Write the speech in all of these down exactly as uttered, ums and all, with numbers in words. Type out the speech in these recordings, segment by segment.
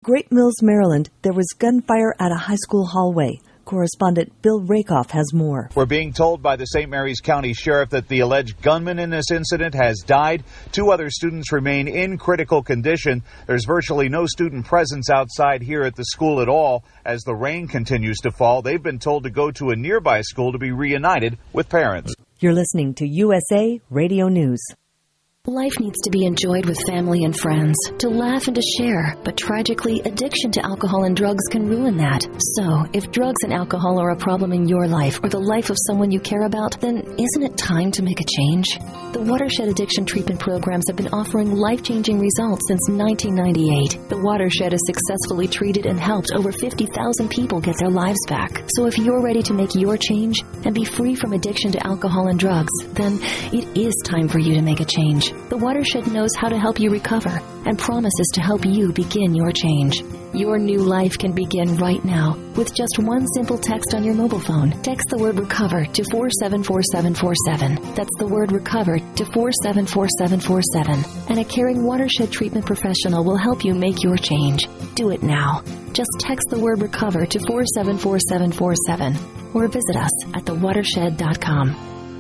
Great Mills, Maryland, there was gunfire at a high school hallway. Correspondent Bill Rakoff has more. We're being told by the Saint Mary's County Sheriff that the alleged gunman in this incident has died. Two other students remain in critical condition. There's virtually no student presence outside here at the school at all. As the rain continues to fall, they've been told to go to a nearby school to be reunited with parents. You're listening to U S A Radio News. Life needs to be enjoyed with family and friends, to laugh and to share. But tragically, addiction to alcohol and drugs can ruin that. So, if drugs and alcohol are a problem in your life or the life of someone you care about, then isn't it time to make a change? The Watershed Addiction Treatment Programs have been offering life-changing results since nineteen ninety-eight. The Watershed has successfully treated and helped over fifty thousand people get their lives back. So if you're ready to make your change and be free from addiction to alcohol and drugs, then it is time for you to make a change. The Watershed knows how to help you recover and promises to help you begin your change. Your new life can begin right now with just one simple text on your mobile phone. Text the word RECOVER to four seven four seven four seven. That's the word RECOVER to four seven four seven four seven. And a caring Watershed treatment professional will help you make your change. Do it now. Just text the word RECOVER to four seven four seven four seven or visit us at the watershed dot com.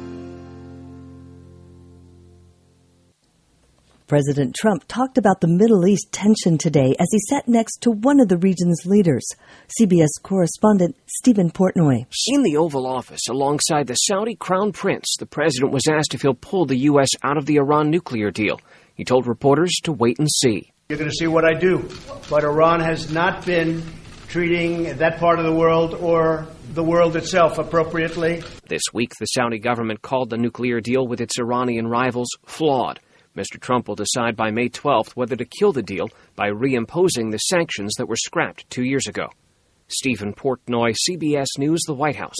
President Trump talked about the Middle East tension today as he sat next to one of the region's leaders. C B S correspondent Stephen Portnoy. In the Oval Office, alongside the Saudi Crown Prince, the president was asked if he'll pull the U S out of the Iran nuclear deal. He told reporters to wait and see. You're going to see what I do. But Iran has not been treating that part of the world or the world itself appropriately. This week, the Saudi government called the nuclear deal with its Iranian rivals flawed. Mister Trump will decide by May twelfth whether to kill the deal by reimposing the sanctions that were scrapped two years ago. Stephen Portnoy, C B S News, the White House.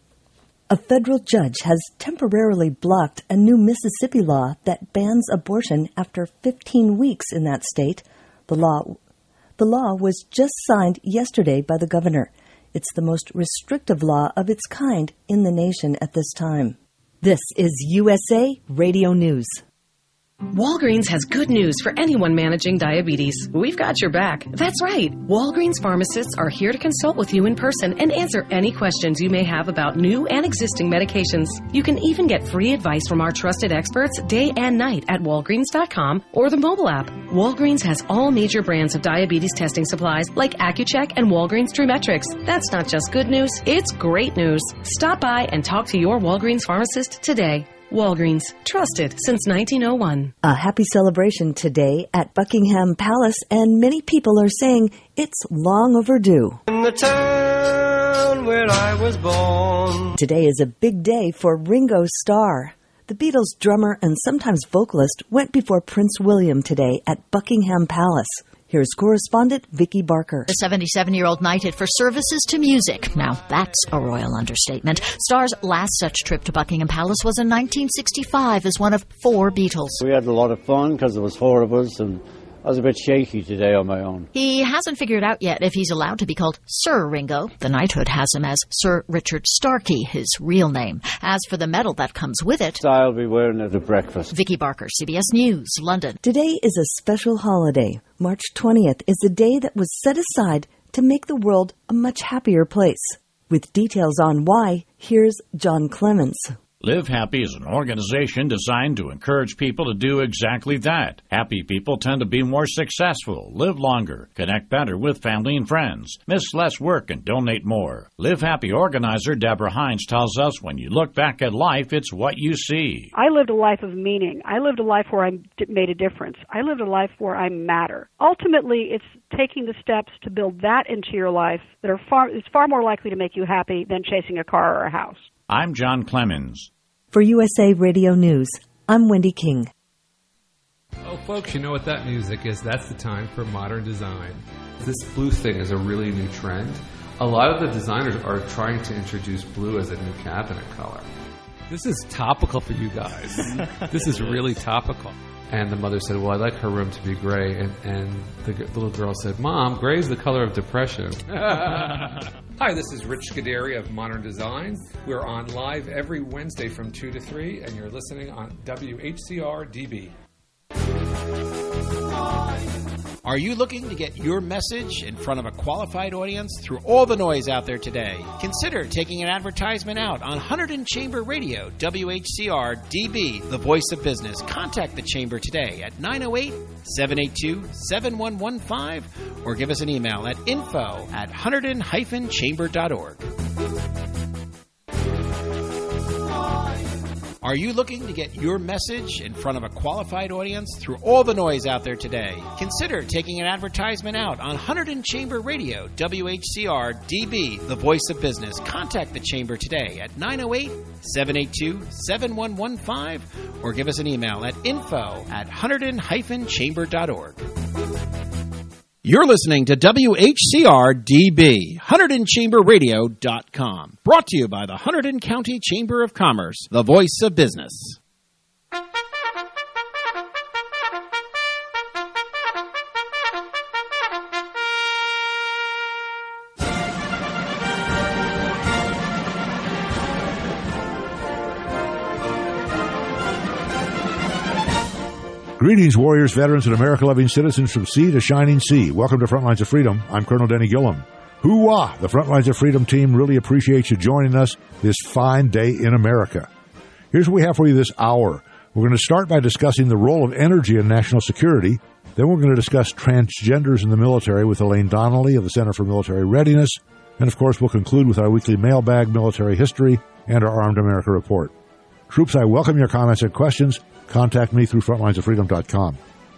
A federal judge has temporarily blocked a new Mississippi law that bans abortion after fifteen weeks in that state. The law, the law was just signed yesterday by the governor. It's the most restrictive law of its kind in the nation at this time. This is U S A Radio News. Walgreens has good news for anyone managing diabetes. We've got your back. That's right. Walgreens pharmacists are here to consult with you in person and answer any questions you may have about new and existing medications. You can even get free advice from our trusted experts day and night at walgreens dot com or the mobile app. Walgreens has all major brands of diabetes testing supplies like Accu-Check and Walgreens TrueMetrix. That's not just good news, it's great news. Stop by and talk to your Walgreens pharmacist today. Walgreens, trusted since nineteen oh one. A happy celebration today at Buckingham Palace, and many people are saying it's long overdue. In the town where I was born. Today is a big day for Ringo Starr. The Beatles' drummer and sometimes vocalist went before Prince William today at Buckingham Palace. Here's correspondent Vicki Barker. The seventy-seven-year-old knighted for services to music. Now, that's a royal understatement. Starr's last such trip to Buckingham Palace was in nineteen sixty-five as one of four Beatles. We had a lot of fun because there was four of us, and I was a bit shaky today on my own. He hasn't figured out yet if he's allowed to be called Sir Ringo. The knighthood has him as Sir Richard Starkey, his real name. As for the medal that comes with it, I'll be wearing it at breakfast. Vicki Barker, C B S News, London. Today is a special holiday. March twentieth is a day that was set aside to make the world a much happier place. With details on why, here's John Clemens. Live Happy is an organization designed to encourage people to do exactly that. Happy people tend to be more successful, live longer, connect better with family and friends, miss less work, and donate more. Live Happy organizer Deborah Hines tells us when you look back at life, it's what you see. I lived a life of meaning. I lived a life where I made a difference. I lived a life where I matter. Ultimately, it's taking the steps to build that into your life that are far, is far more likely to make you happy than chasing a car or a house. I'm John Clemens. For U S A Radio News, I'm Wendy King. Oh, folks, you know what that music is. That's the time for modern design. This blue thing is a really new trend. A lot of the designers are trying to introduce blue as a new cabinet color. This is topical for you guys. This is really topical. And the mother said, well, I'd like her room to be gray. And, and the g- little girl said, Mom, gray is the color of depression. Hi, this is Rich Scuderi of Modern Design. We're on live every Wednesday from two to three, and you're listening on W H C R D B. Are you looking to get your message in front of a qualified audience through all the noise out there today? Consider taking an advertisement out on Hunterdon Chamber Radio, W H C R D B, the voice of business. Contact the Chamber today at nine oh eight, seven eight two, seven one one five or give us an email at info at hunterdon dash chamber dot org. Are you looking to get your message in front of a qualified audience through all the noise out there today? Consider taking an advertisement out on Hunterdon Chamber Radio, W H C R D B, the voice of business. Contact the Chamber today at nine oh eight, seven eight two, seven one one five or give us an email at info at hunterdon dash chamber dot org. You're listening to W H C R D B, Hunterdon Chamber Radio dot com. Brought to you by the Hunterdon County Chamber of Commerce, the voice of business. Greetings, warriors, veterans, and America-loving citizens from sea to shining sea. Welcome to Frontlines of Freedom. I'm Colonel Denny Gillum. Hoo-wah! The Frontlines of Freedom team really appreciates you joining us this fine day in America. Here's what we have for you this hour. We're going to start by discussing the role of energy in national security. Then we're going to discuss transgenders in the military with Elaine Donnelly of the Center for Military Readiness. And, of course, we'll conclude with our weekly mailbag military history and our Armed America report. Troops, I welcome your comments and questions. Contact me through frontlines of freedom dot com.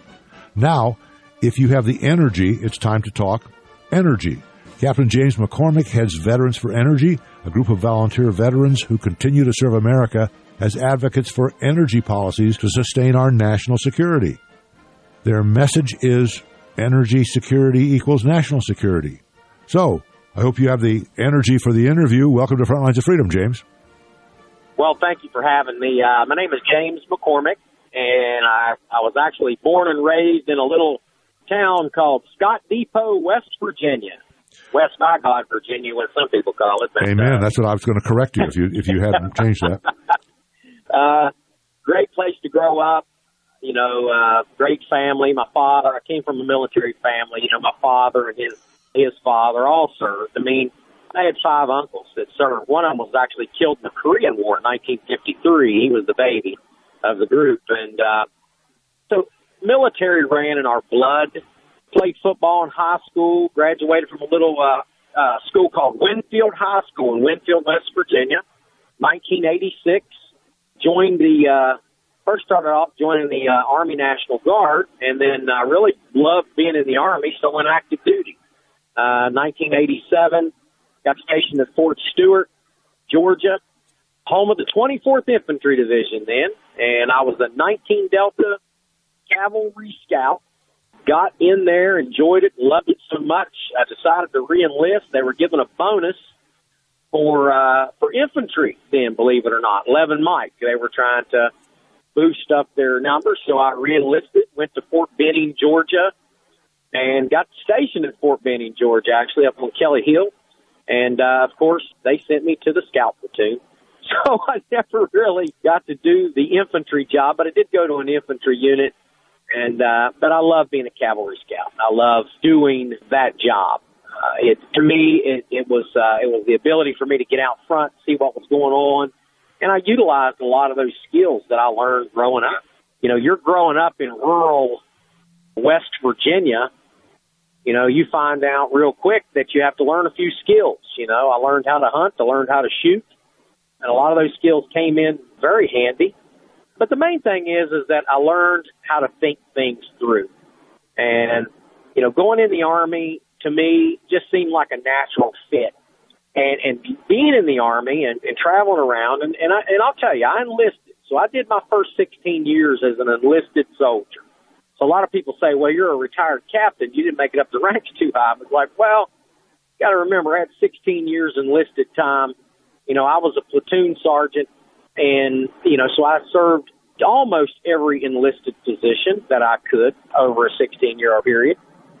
Now, if you have the energy, it's time to talk energy. Captain James McCormick heads Veterans for Energy, a group of volunteer veterans who continue to serve America as advocates for energy policies to sustain our national security. Their message is energy security equals national security. So, I hope you have the energy for the interview. Welcome to Frontlines of Freedom, James. Well, thank you for having me. Uh, my name is James McCormick, and I, I was actually born and raised in a little town called Scott Depot, West Virginia. West Nygod, Virginia, what some people call it. But, Amen. Uh, That's what I was going to correct you if you if you hadn't changed that. Uh, great place to grow up. You know, uh, great family. My father, I came from a military family. You know, my father and his his father all served. I mean, I had five uncles that served. One of them was actually killed in the Korean War in nineteen fifty-three. He was the baby of the group. And uh, so military ran in our blood. Played football in high school. Graduated from a little uh, uh, school called Winfield High School in Winfield, West Virginia. nineteen eighty-six. Joined the, uh, first started off joining the uh, Army National Guard. And then I uh, really loved being in the Army, so went active duty. Uh, nineteen eighty-seven. Got stationed at Fort Stewart, Georgia, home of the twenty-fourth Infantry Division then, and I was a nineteen Delta Cavalry Scout. Got in there, enjoyed it, loved it so much, I decided to re-enlist. They were giving a bonus for uh, for infantry then, believe it or not, eleven Mike. They were trying to boost up their numbers, so I re-enlisted, went to Fort Benning, Georgia, and got stationed at Fort Benning, Georgia, actually up on Kelly Hill. And, uh, of course, they sent me to the scout platoon. So I never really got to do the infantry job, but I did go to an infantry unit. And, uh, but I love being a cavalry scout. I love doing that job. Uh, it, to me, it, it was, uh, it was the ability for me to get out front, see what was going on. And I utilized a lot of those skills that I learned growing up. You know, you're growing up in rural West Virginia. You know, you find out real quick that you have to learn a few skills. You know, I learned how to hunt, I learned how to shoot, and a lot of those skills came in very handy. But the main thing is, is that I learned how to think things through. And, you know, going in the Army, to me, just seemed like a natural fit. And, and being in the Army and, and traveling around, and, and, I, and I'll tell you, I enlisted. So I did my first sixteen years as an enlisted soldier. So a lot of people say, well, you're a retired captain. You didn't make it up the ranks too high. I was like, well, you got to remember, I had sixteen years enlisted time. You know, I was a platoon sergeant, and, you know, so I served almost every enlisted position that I could over a sixteen-year period,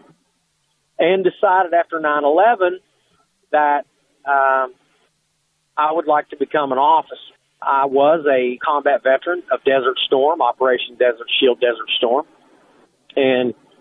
and decided after nine eleven that um, I would like to become an officer. I was a combat veteran of Desert Storm, Operation Desert Shield, Desert Storm. And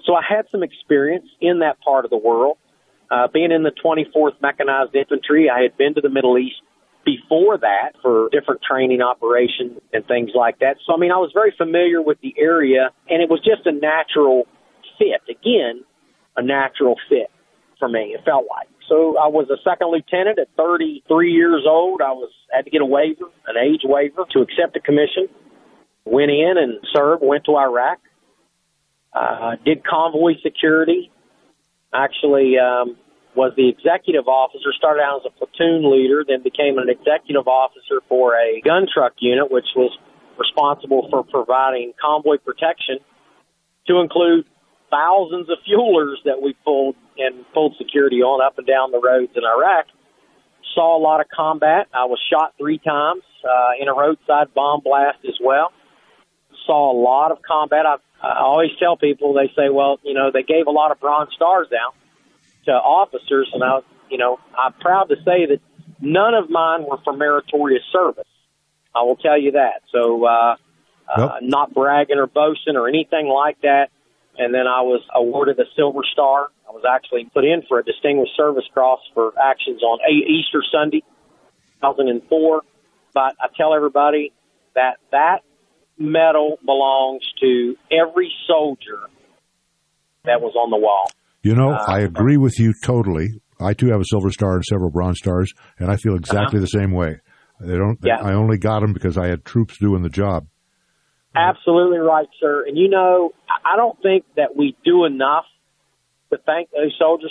So I had some experience in that part of the world. Uh, being in the twenty-fourth Mechanized Infantry, I had been to the Middle East before that for different training operations and things like that. So, I mean, I was very familiar with the area, and it was just a natural fit. Again, a natural fit for me, it felt like. So I was a second lieutenant at thirty-three years old. I was had to get a waiver, an age waiver, to accept a commission. Went in and served, went to Iraq, uh, did convoy security. Actually, um, was the executive officer, started out as a platoon leader, then became an executive officer for a gun truck unit, which was responsible for providing convoy protection to include thousands of fuelers that we pulled and pulled security on up and down the roads in Iraq. Saw a lot of combat. I was shot three times uh, in a roadside bomb blast as well. Saw a lot of combat. I, I always tell people, they say, well, you know, they gave a lot of Bronze Stars out to officers, and I, you know, I'm proud to say that none of mine were for meritorious service. I will tell you that. So, uh, nope. uh, not bragging or boasting or anything like that. And then I was awarded a Silver Star. I was actually put in for a Distinguished Service Cross for actions on Easter Sunday, two thousand four. But I tell everybody that that medal belongs to every soldier that was on the wall. You know, uh, I agree with you totally. I, too, have a Silver Star and several Bronze Stars, and I feel exactly uh-huh. the same way. They don't. They, yeah. I only got them because I had troops doing the job. Absolutely right, sir. And, you know, I don't think that we do enough to thank those soldiers.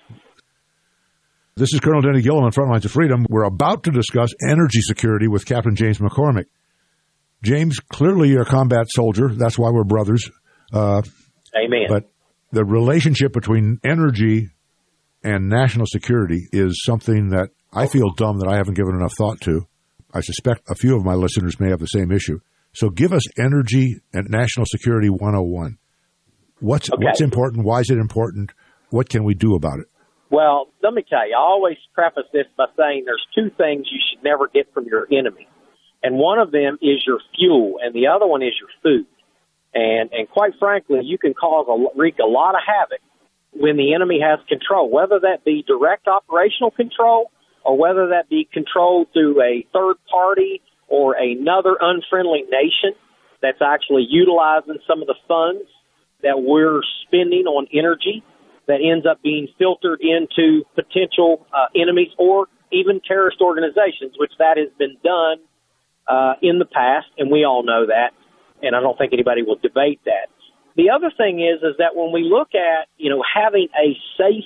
This is Colonel Denny Gillum on Frontlines of Freedom. We're about to discuss energy security with Captain James McCormick. James, clearly you're a combat soldier. That's why we're brothers. Uh, Amen. But the relationship between energy and national security is something that I feel dumb that I haven't given enough thought to. I suspect a few of my listeners may have the same issue. So give us energy and national security one oh one. What's okay. what's important? Why is it important? What can we do about it? Well, let me tell you, I always preface this by saying there's two things you should never get from your enemy. And one of them is your fuel, and the other one is your food. And and quite frankly, you can cause a, wreak a lot of havoc when the enemy has control, whether that be direct operational control or whether that be controlled through a third party or another unfriendly nation that's actually utilizing some of the funds that we're spending on energy that ends up being filtered into potential uh, enemies or even terrorist organizations, which that has been done uh, in the past, and we all know that, and I don't think anybody will debate that. The other thing is, is that when we look at, you know, having a safe,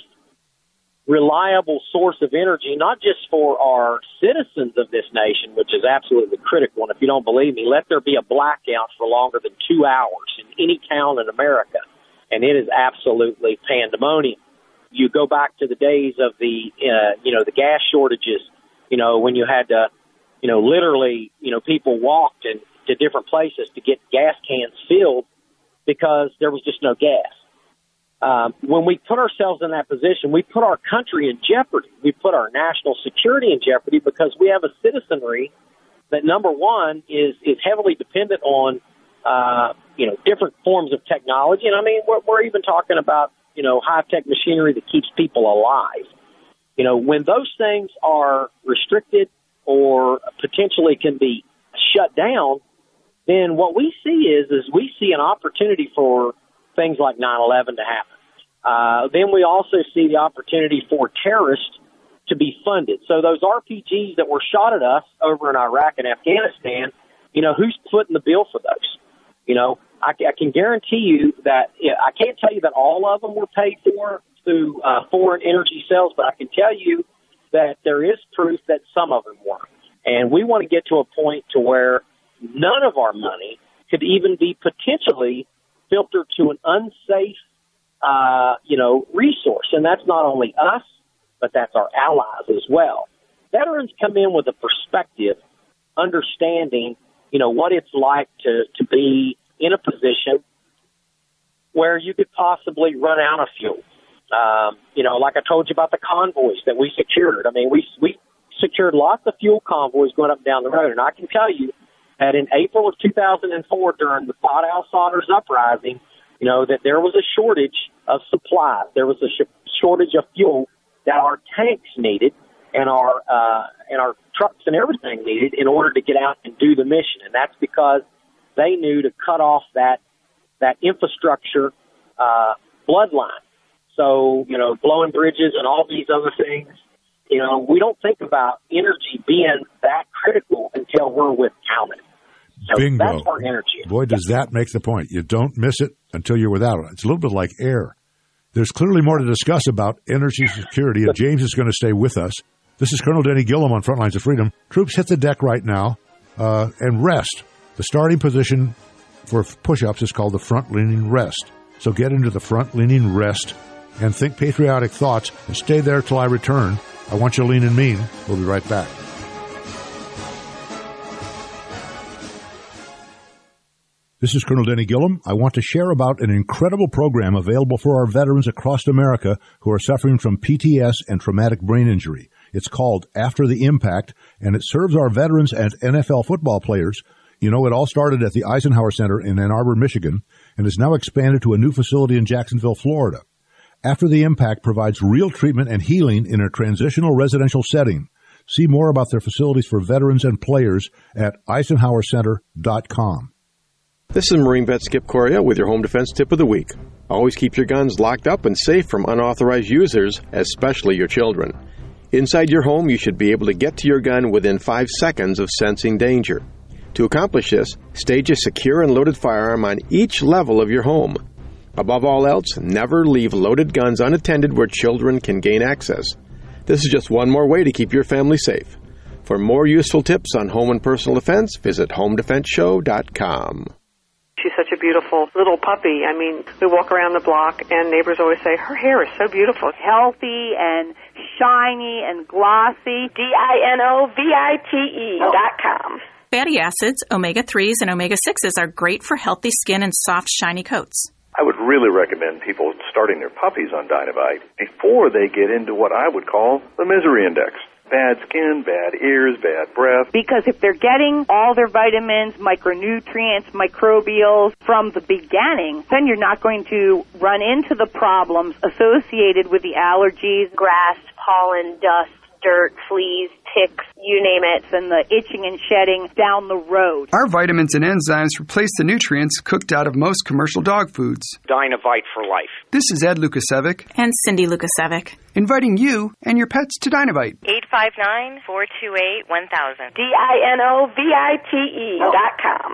reliable source of energy, not just for our citizens of this nation, which is absolutely critical. And if you don't believe me, let there be a blackout for longer than two hours in any town in America, and it is absolutely pandemonium. You go back to the days of the, uh, you know, the gas shortages, you know, when you had to, you know, literally, you know, people walked and to different places to get gas cans filled because there was just no gas. Um, when we put ourselves in that position, we put our country in jeopardy. We put our national security in jeopardy because we have a citizenry that, number one, is, is heavily dependent on, uh, you know, different forms of technology. And, I mean, we're, we're even talking about, you know, high-tech machinery that keeps people alive. You know, when those things are restricted or potentially can be shut down, then what we see is, is we see an opportunity for things like nine eleven to happen. Uh, then we also see the opportunity for terrorists to be funded. So those R P Gs that were shot at us over in Iraq and Afghanistan, you know, who's footing the bill for those? You know, I, I can guarantee you that, you know, I can't tell you that all of them were paid for through uh, foreign energy sales, but I can tell you that there is proof that some of them were. And we want to get to a point to where none of our money could even be potentially filtered to an unsafe, uh, you know, resource. And that's not only us, but that's our allies as well. Veterans come in with a perspective, understanding, you know, what it's like to, to be in a position where you could possibly run out of fuel. Um, you know, like I told you about the convoys that we secured. I mean, we, we secured lots of fuel convoys going up and down the road. And I can tell you that in April of two thousand four, during the Fought Al Saunders uprising, you know, that there was a shortage of supplies. There was a sh- shortage of fuel that our tanks needed and our uh, and our trucks and everything needed in order to get out and do the mission. And that's because they knew to cut off that that infrastructure uh, bloodline. So, you know, blowing bridges and all these other things, you know, we don't think about energy being that critical until we're without it. So Bingo. That's our energy. Boy, does that make the point. You don't miss it until you're without it. It's a little bit like air. There's clearly more to discuss about energy security, and James is going to stay with us. This is Colonel Denny Gillum on Frontlines of Freedom. Troops hit the deck right now uh, and rest. The starting position for push-ups is called the front-leaning rest. So get into the front-leaning rest and think patriotic thoughts and stay there till I return. I want you lean and mean. We'll be right back. This is Colonel Denny Gillum. I want to share about an incredible program available for our veterans across America who are suffering from P T S and traumatic brain injury. It's called After the Impact, and it serves our veterans and N F L football players. You know, it all started at the Eisenhower Center in Ann Arbor, Michigan, and is now expanded to a new facility in Jacksonville, Florida. After the Impact provides real treatment and healing in a transitional residential setting. See more about their facilities for veterans and players at eisenhower center dot com. This is Marine Vet Skip Coria with your Home Defense Tip of the Week. Always keep your guns locked up and safe from unauthorized users, especially your children. Inside your home, you should be able to get to your gun within five seconds of sensing danger. To accomplish this, stage a secure and loaded firearm on each level of your home. Above all else, never leave loaded guns unattended where children can gain access. This is just one more way to keep your family safe. For more useful tips on home and personal defense, visit home defense show dot com. She's such a beautiful little puppy. I mean, we walk around the block and neighbors always say, her hair is so beautiful. Healthy and shiny and glossy. D I N O V I T E dot com. Fatty acids, omega threes, and omega sixes are great for healthy skin and soft, shiny coats. I would really recommend people starting their puppies on Dynavite before they get into what I would call the misery index. Bad skin, bad ears, bad breath. Because if they're getting all their vitamins, micronutrients, microbials from the beginning, then you're not going to run into the problems associated with the allergies, grass, pollen, dust, dirt, fleas, ticks, you name it, and the itching and shedding down the road. Our vitamins and enzymes replace the nutrients cooked out of most commercial dog foods. Dynavite for life. This is Ed Lukasevic and Cindy Lukasevic, inviting you and your pets to Dynavite. eight five nine, four two eight, one thousand. D I N O V I T E dot com.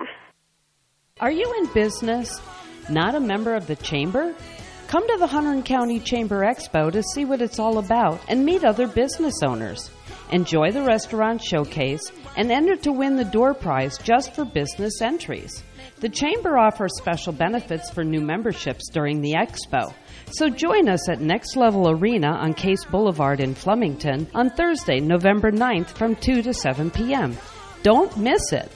Are you in business? Not a member of the Chamber? Come to the Hunterdon County Chamber Expo to see what it's all about and meet other business owners. Enjoy the restaurant showcase and enter to win the door prize just for business entries. The Chamber offers special benefits for new memberships during the expo. So join us at Next Level Arena on Case Boulevard in Flemington on Thursday, November ninth from two to seven p.m. Don't miss it.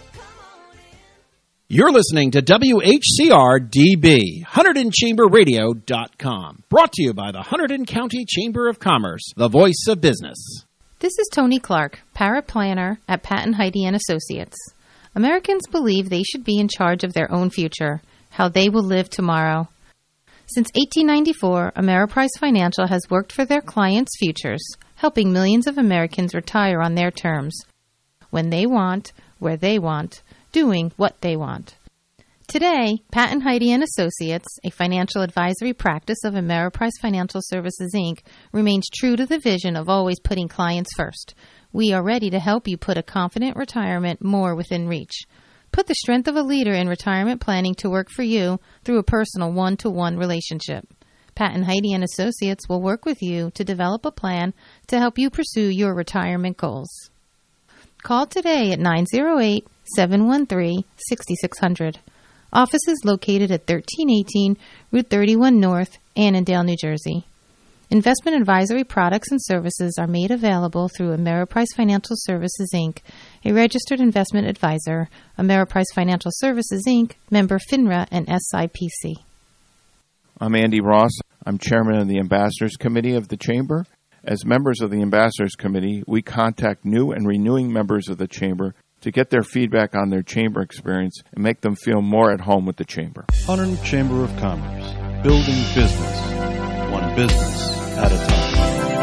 You're listening to W H C R D B, Hunterdon Chamber Radio dot com. Brought to you by the Hunterdon County Chamber of Commerce, the voice of business. This is Tony Clark, paraplanner at Patton Heide and Associates. Americans believe they should be in charge of their own future, how they will live tomorrow. Since eighteen ninety-four, Ameriprise Financial has worked for their clients' futures, helping millions of Americans retire on their terms, when they want, where they want, doing what they want. Today, Patton Heide and Associates, a financial advisory practice of Ameriprise Financial Services, Incorporated, remains true to the vision of always putting clients first. We are ready to help you put a confident retirement more within reach. Put the strength of a leader in retirement planning to work for you through a personal one-to-one relationship. Patton Heide and Associates will work with you to develop a plan to help you pursue your retirement goals. Call today at nine oh eight, seven one three, six six zero zero. Office is located at thirteen eighteen Route thirty-one North, Annandale, New Jersey. Investment advisory products and services are made available through Ameriprise Financial Services, Incorporated, a registered investment advisor, Ameriprise Financial Services, Incorporated, member FINRA and S I P C. I'm Andy Ross. I'm chairman of the Ambassadors Committee of the Chamber. As members of the Ambassadors Committee, we contact new and renewing members of the Chamber to get their feedback on their Chamber experience and make them feel more at home with the Chamber. Hunterdon Chamber of Commerce. building business, one business at a time.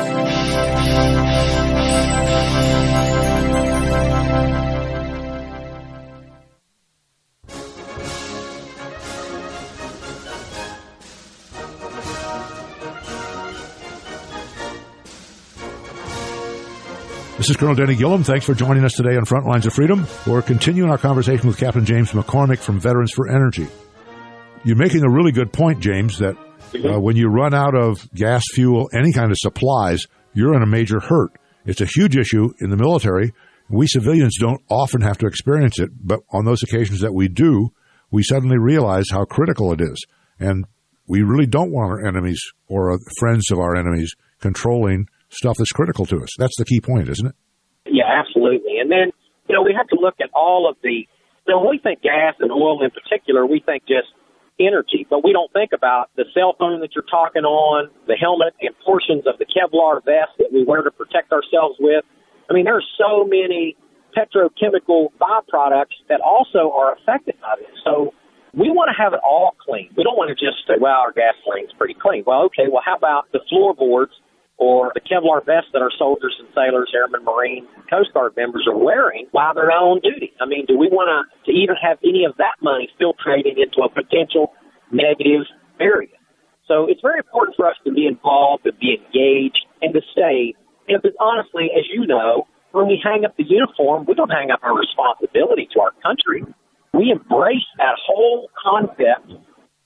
This is Colonel Denny Gillum. Thanks for joining us today on Front Lines of Freedom. We're continuing our conversation with Captain James McCormick from Veterans for Energy. You're making a really good point, James, that uh, when you run out of gas, fuel, any kind of supplies, you're in a major hurt. It's a huge issue in the military. We civilians don't often have to experience it, but on those occasions that we do, we suddenly realize how critical it is. And we really don't want our enemies or uh, friends of our enemies controlling stuff that's critical to us. That's the key point, isn't it? Yeah, absolutely. And then, you know, we have to look at all of the, you know, when we think gas and oil in particular, we think just energy, but we don't think about the cell phone that you're talking on, the helmet and portions of the Kevlar vest that we wear to protect ourselves with. I mean, there are so many petrochemical byproducts that also are affected by this. So we want to have it all clean. We don't want to just say, well, our gasoline's pretty clean. Well, okay, well, how about the floorboards or the Kevlar vests that our soldiers and sailors, airmen, Marines, and Coast Guard members are wearing while they're on duty? I mean, do we want to, to even have any of that money filtrated into a potential negative area? So it's very important for us to be involved, to be engaged, and to stay. And because honestly, as you know, when we hang up the uniform, we don't hang up our responsibility to our country. We embrace that whole concept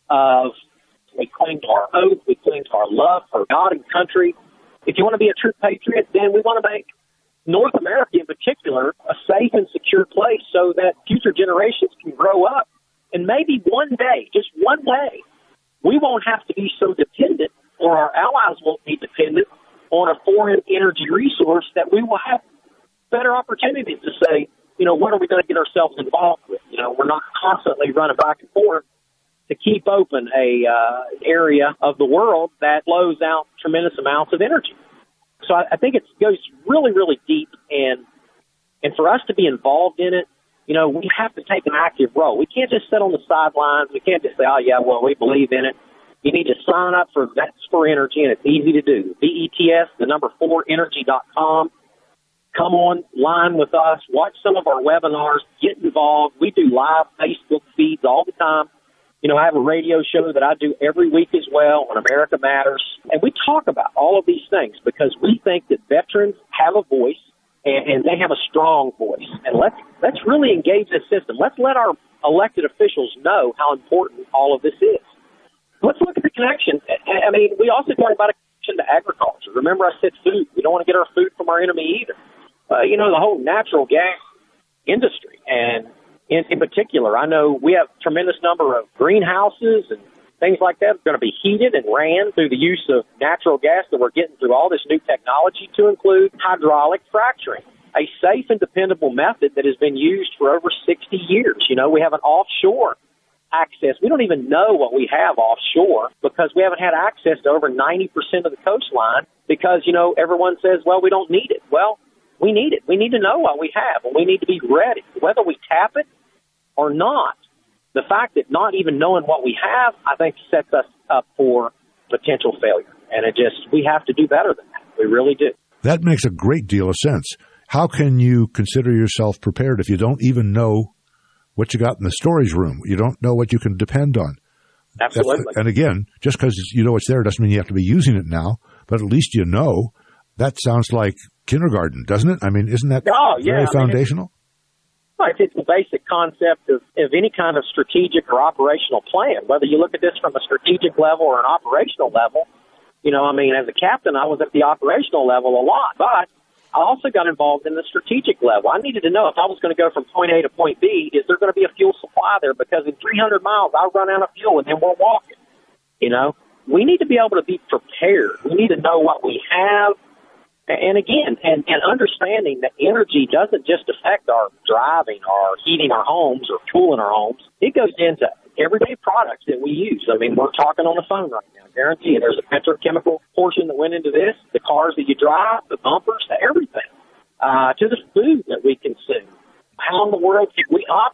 of we cling to our oath, we cling to our love for God and country. If you want to be a true patriot, then we want to make North America in particular a safe and secure place so that future generations can grow up. And maybe one day, just one day, we won't have to be so dependent, or our allies won't be dependent on a foreign energy resource, that we will have better opportunities to say, you know, what are we going to get ourselves involved with? You know, we're not constantly running back and forth to keep open a uh, area of the world that blows out tremendous amounts of energy. So I, I think it goes really, really deep, and and for us to be involved in it, you know, we have to take an active role. We can't just sit on the sidelines. We can't just say, oh, yeah, well, we believe in it. You need to sign up for Vets for Energy, and it's easy to do. V E T S, the number four, energy dot com. Come online with us. Watch some of our webinars. Get involved. We do live Facebook feeds all the time. You know, I have a radio show that I do every week as well on America Matters. And we talk about all of these things because we think that veterans have a voice and, and they have a strong voice. And let's let's really engage this system. Let's let our elected officials know how important all of this is. Let's look at the connection. I mean, we also talk about a connection to agriculture. Remember, I said food. We don't want to get our food from our enemy either. Uh, you know, the whole natural gas industry. And In, in particular, I know we have a tremendous number of greenhouses and things like that are going to be heated and ran through the use of natural gas that we're getting through all this new technology, to include hydraulic fracturing, a safe and dependable method that has been used for over sixty years. You know, we have an offshore access. We don't even know what we have offshore because we haven't had access to over ninety percent of the coastline because, you know, everyone says, well, we don't need it. Well, we need it. We need to know what we have, and we need to be ready. Whether we tap it or not, the fact that not even knowing what we have, I think, sets us up for potential failure. And it just, we have to do better than that. We really do. That makes a great deal of sense. How can you consider yourself prepared if you don't even know what you got in the storage room? You don't know what you can depend on. Absolutely. That's, and again, just because you know it's there doesn't mean you have to be using it now, but at least you know. That sounds like kindergarten, doesn't it? I mean, isn't that oh, yeah. very I foundational? Mean, it's, it's the basic concept of, of any kind of strategic or operational plan, whether you look at this from a strategic level or an operational level. You know, I mean, as a captain, I was at the operational level a lot, but I also got involved in the strategic level. I needed to know if I was going to go from point A to point B, is there going to be a fuel supply there? Because in three hundred miles, I'll run out of fuel and then we're walking. You know, we need to be able to be prepared. We need to know what we have. And again, and, and understanding that energy doesn't just affect our driving or heating our homes or cooling our homes. It goes into everyday products that we use. I mean, we're talking on the phone right now. Guarantee you there's a petrochemical portion that went into this, the cars that you drive, the bumpers, to everything, uh, to the food that we consume. How in the world can we operate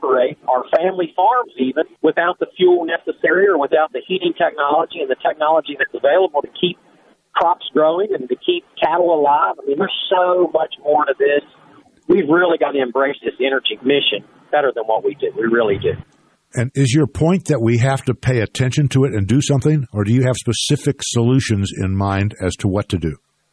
operate our family farms even without the fuel necessary or without the heating technology and the technology that's available to keep crops growing and to keep cattle alive. I mean, there's so much more to this. We've really got to embrace this energy mission better than what we did. We really do. And is your point that we have to pay attention to it and do something, or do you have specific solutions in mind as to what to do?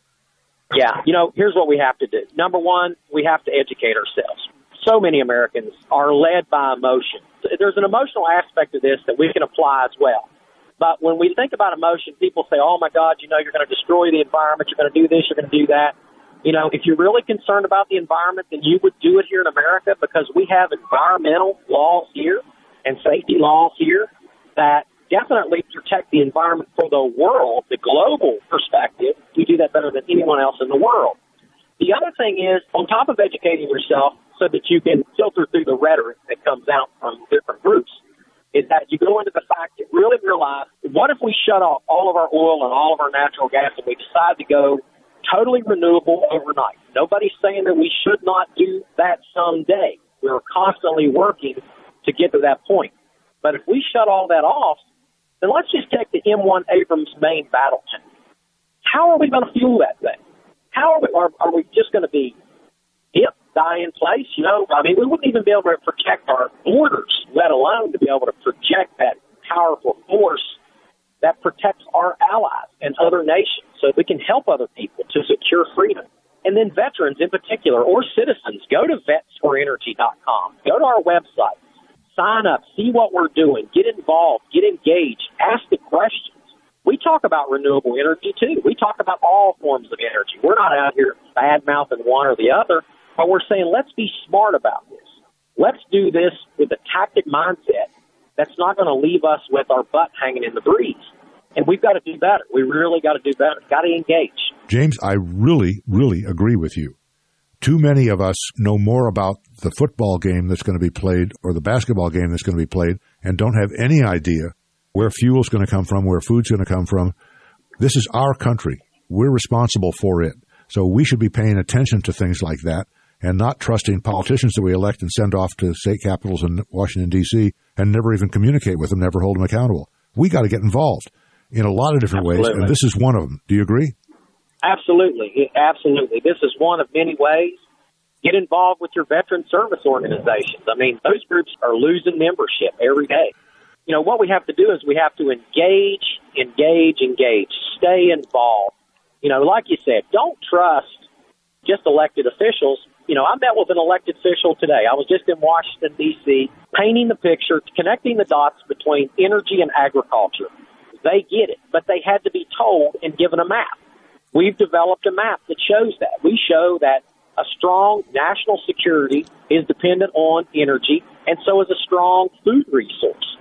Yeah, you know, here's what we have to do. Number one, we have to educate ourselves. So many Americans are led by emotion. There's an emotional aspect of this that we can apply as well. But when we think about emotion, people say, oh, my God, you know, you're going to destroy the environment. You're going to do this. You're going to do that. You know, if you're really concerned about the environment, then you would do it here in America because we have environmental laws here and safety laws here that definitely protect the environment for the world, the global perspective. We do that better than anyone else in the world. The other thing is, on top of educating yourself so that you can filter through the rhetoric that comes out from different groups, is that you go into the fact that really realize, what if we shut off all of our oil and all of our natural gas and we decide to go totally renewable overnight? Nobody's saying that we should not do that someday. We're constantly working to get to that point. But if we shut all that off, then let's just take the M one Abrams main battle tank. How are we going to fuel that thing? How are we, are, are we just going to be hip, die in place? You know, I mean, we wouldn't even be able to protect our borders, let alone to be able to project that powerful force that protects our allies and other nations so we can help other people to secure freedom. And then veterans in particular, or citizens, go to vets for energy dot com. Go to our website. Sign up, see what we're doing, get involved, get engaged, ask the questions. We talk about renewable energy, too. We talk about all forms of energy. We're not out here bad-mouthing one or the other, but we're saying let's be smart about this. Let's do this with a tactic mindset that's not going to leave us with our butt hanging in the breeze. And we've got to do better. We really got to do better. Got to engage. James, I really, really agree with you. Too many of us know more about the football game that's going to be played or the basketball game that's going to be played and don't have any idea where fuel's going to come from, where food's going to come from. This is our country. We're responsible for it. So we should be paying attention to things like that and not trusting politicians that we elect and send off to state capitals in Washington, D C and never even communicate with them, never hold them accountable. We got to get involved in a lot of different Absolutely. ways, and this is one of them. Do you agree? Absolutely. Absolutely. This is one of many ways. Get involved with your veteran service organizations. I mean, those groups are losing membership every day. You know, what we have to do is we have to engage, engage, engage, stay involved. You know, like you said, don't trust just elected officials. You know, I met with an elected official today. I was just in Washington, D C, painting the picture, connecting the dots between energy and agriculture. They get it, but they had to be told and given a map. We've developed a map that shows that. We show that a strong national security is dependent on energy, and so is a strong food resource.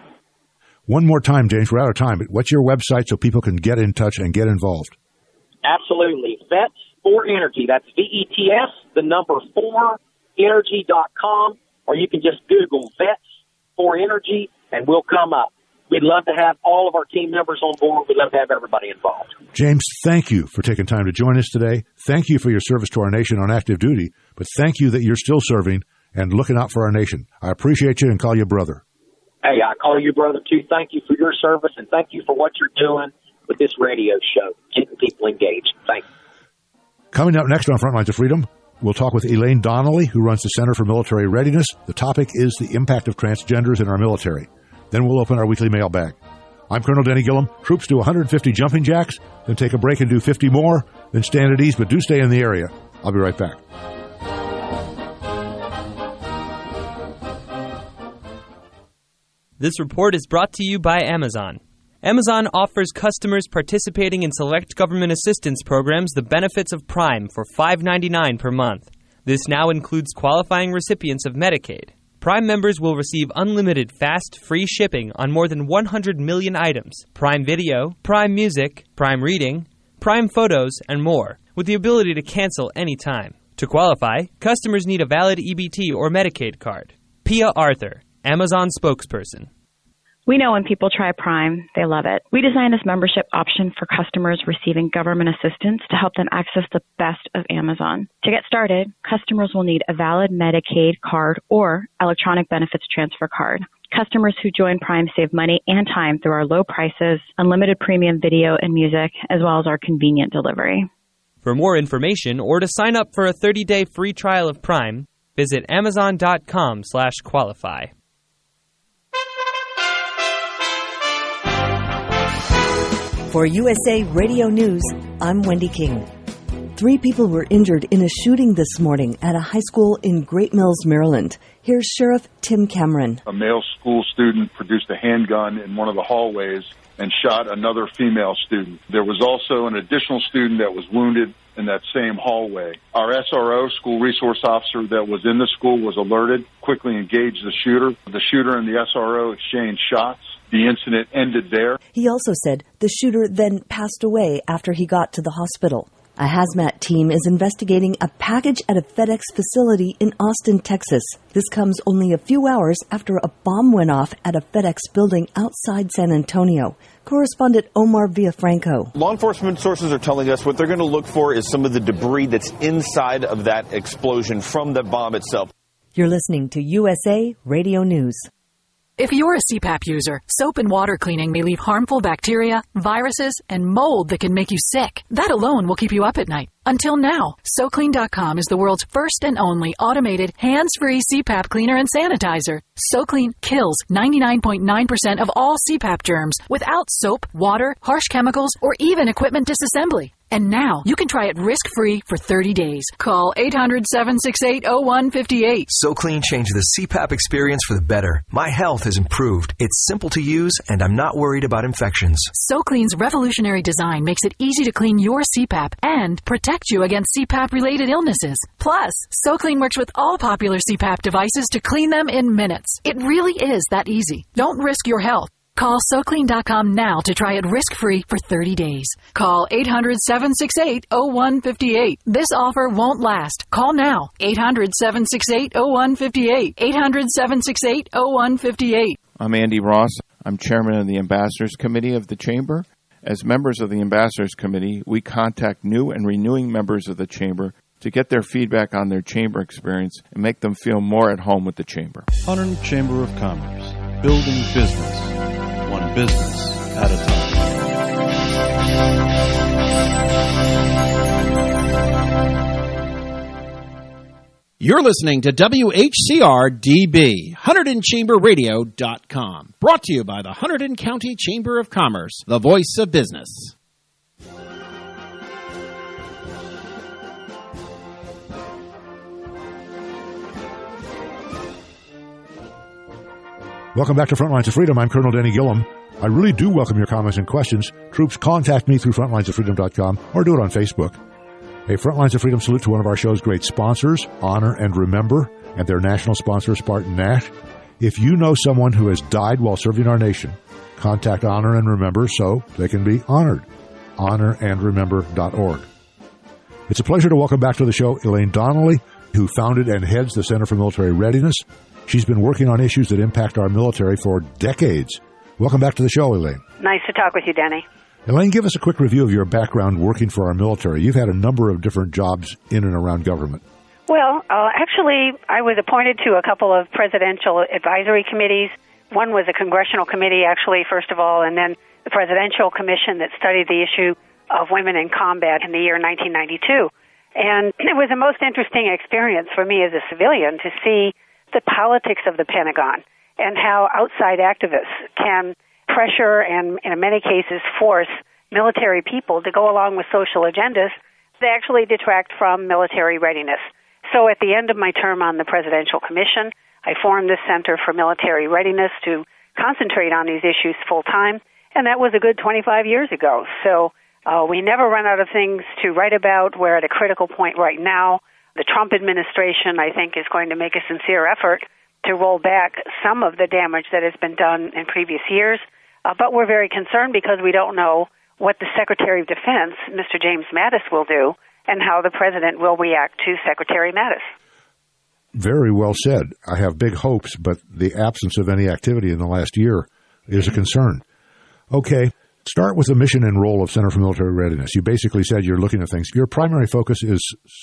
One more time, James, we're out of time, but what's your website so people can get in touch and get involved? Absolutely. Vets for Energy. That's V E T S, the number four, energy dot com, or you can just Google Vets for Energy, and we'll come up. We'd love to have all of our team members on board. We'd love to have everybody involved. James, thank you for taking time to join us today. Thank you for your service to our nation on active duty, but thank you that you're still serving and looking out for our nation. I appreciate you and call you brother. Hey, I call you brother, too. Thank you for your service, and thank you for what you're doing with this radio show, getting people engaged. Thank you. Coming up next on Frontlines of Freedom, we'll talk with Elaine Donnelly, who runs the Center for Military Readiness. The topic is the impact of transgenders in our military. Then we'll open our weekly mailbag. I'm Colonel Denny Gillum. Troops do one hundred fifty jumping jacks, then take a break and do fifty more, then stand at ease, but do stay in the area. I'll be right back. This report is brought to you by Amazon. Amazon offers customers participating in select government assistance programs the benefits of Prime for five dollars and ninety-nine cents per month. This now includes qualifying recipients of Medicaid. Prime members will receive unlimited fast, free shipping on more than one hundred million items, Prime Video, Prime Music, Prime Reading, Prime Photos, and more, with the ability to cancel anytime. To qualify, customers need a valid E B T or Medicaid card. Pia Arthur, Amazon spokesperson. We know when people try Prime, they love it. We designed this membership option for customers receiving government assistance to help them access the best of Amazon. To get started, customers will need a valid Medicaid card or electronic benefits transfer card. Customers who join Prime save money and time through our low prices, unlimited premium video and music, as well as our convenient delivery. For more information or to sign up for a thirty-day free trial of Prime, visit amazon.com slash qualify. For U S A Radio News, I'm Wendy King. Three people were injured in a shooting this morning at a high school in Great Mills, Maryland. Here's Sheriff Tim Cameron. A male school student produced a handgun in one of the hallways and shot another female student. There was also an additional student that was wounded in that same hallway. Our S R O, school resource officer that was in the school, was alerted, quickly engaged the shooter. The shooter and the S R O exchanged shots. The incident ended there. He also said the shooter then passed away after he got to the hospital. A hazmat team is investigating a package at a FedEx facility in Austin, Texas. This comes only a few hours after a bomb went off at a FedEx building outside San Antonio. Correspondent Omar Villafranco. Law enforcement sources are telling us what they're going to look for is some of the debris that's inside of that explosion from the bomb itself. You're listening to U S A Radio News. If you're a C PAP user, soap and water cleaning may leave harmful bacteria, viruses, and mold that can make you sick. That alone will keep you up at night. Until now, So Clean dot com is the world's first and only automated, hands-free C PAP cleaner and sanitizer. SoClean kills ninety-nine point nine percent of all C PAP germs without soap, water, harsh chemicals, or even equipment disassembly. And now, you can try it risk-free for thirty days. Call eight hundred, seven six eight, zero one five eight. SoClean changed the C PAP experience for the better. My health has improved. It's simple to use, and I'm not worried about infections. SoClean's revolutionary design makes it easy to clean your C PAP and protect you against C PAP-related illnesses. Plus, SoClean works with all popular C PAP devices to clean them in minutes. It really is that easy. Don't risk your health. Call So Clean dot com now to try it risk-free for thirty days. Call eight hundred, seven six eight, zero one five eight. This offer won't last. Call now. eight hundred, seven six eight, zero one five eight. eight hundred, seven six eight, zero one five eight. I'm Andy Ross. I'm chairman of the Ambassadors Committee of the Chamber. As members of the Ambassadors Committee, we contact new and renewing members of the Chamber to get their feedback on their Chamber experience and make them feel more at home with the Chamber. Hunterdon Chamber of Commerce, building business, one business at a time. You're listening to W H C R D B, Hunterdon Chamber Radio dot com. Brought to you by the Hunterdon County Chamber of Commerce, the voice of business. Welcome back to Frontlines of Freedom. I'm Colonel Denny Gillum. I really do welcome your comments and questions. Troops, contact me through frontlines of freedom dot com or do it on Facebook. A Frontlines of Freedom salute to one of our show's great sponsors, Honor and Remember, and their national sponsor, Spartan Nash. If you know someone who has died while serving our nation, contact Honor and Remember so they can be honored. honor and remember dot org. It's a pleasure to welcome back to the show Elaine Donnelly, who founded and heads the Center for Military Readiness. She's been working on issues that impact our military for decades. Welcome back to the show, Elaine. Nice to talk with you, Denny. Elaine, give us a quick review of your background working for our military. You've had a number of different jobs in and around government. Well, uh, actually, I was appointed to a couple of presidential advisory committees. One was a congressional committee, actually, first of all, and then the Presidential Commission that studied the issue of women in combat in the year nineteen ninety-two. And it was the most interesting experience for me as a civilian to see the politics of the Pentagon and how outside activists can pressure and, in many cases, force military people to go along with social agendas that actually detract from military readiness. So at the end of my term on the Presidential Commission, I formed this Center for Military Readiness to concentrate on these issues full-time, and that was a good twenty-five years ago. So uh, we never run out of things to write about. We're at a critical point right now. The Trump administration, I think, is going to make a sincere effort to roll back some of the damage that has been done in previous years. Uh, but we're very concerned because we don't know what the Secretary of Defense, Mister James Mattis, will do and how the President will react to Secretary Mattis. Very well said. I have big hopes, but the absence of any activity in the last year is a concern. Okay, start with the mission and role of Center for Military Readiness. You basically said you're looking at things. Your primary focus is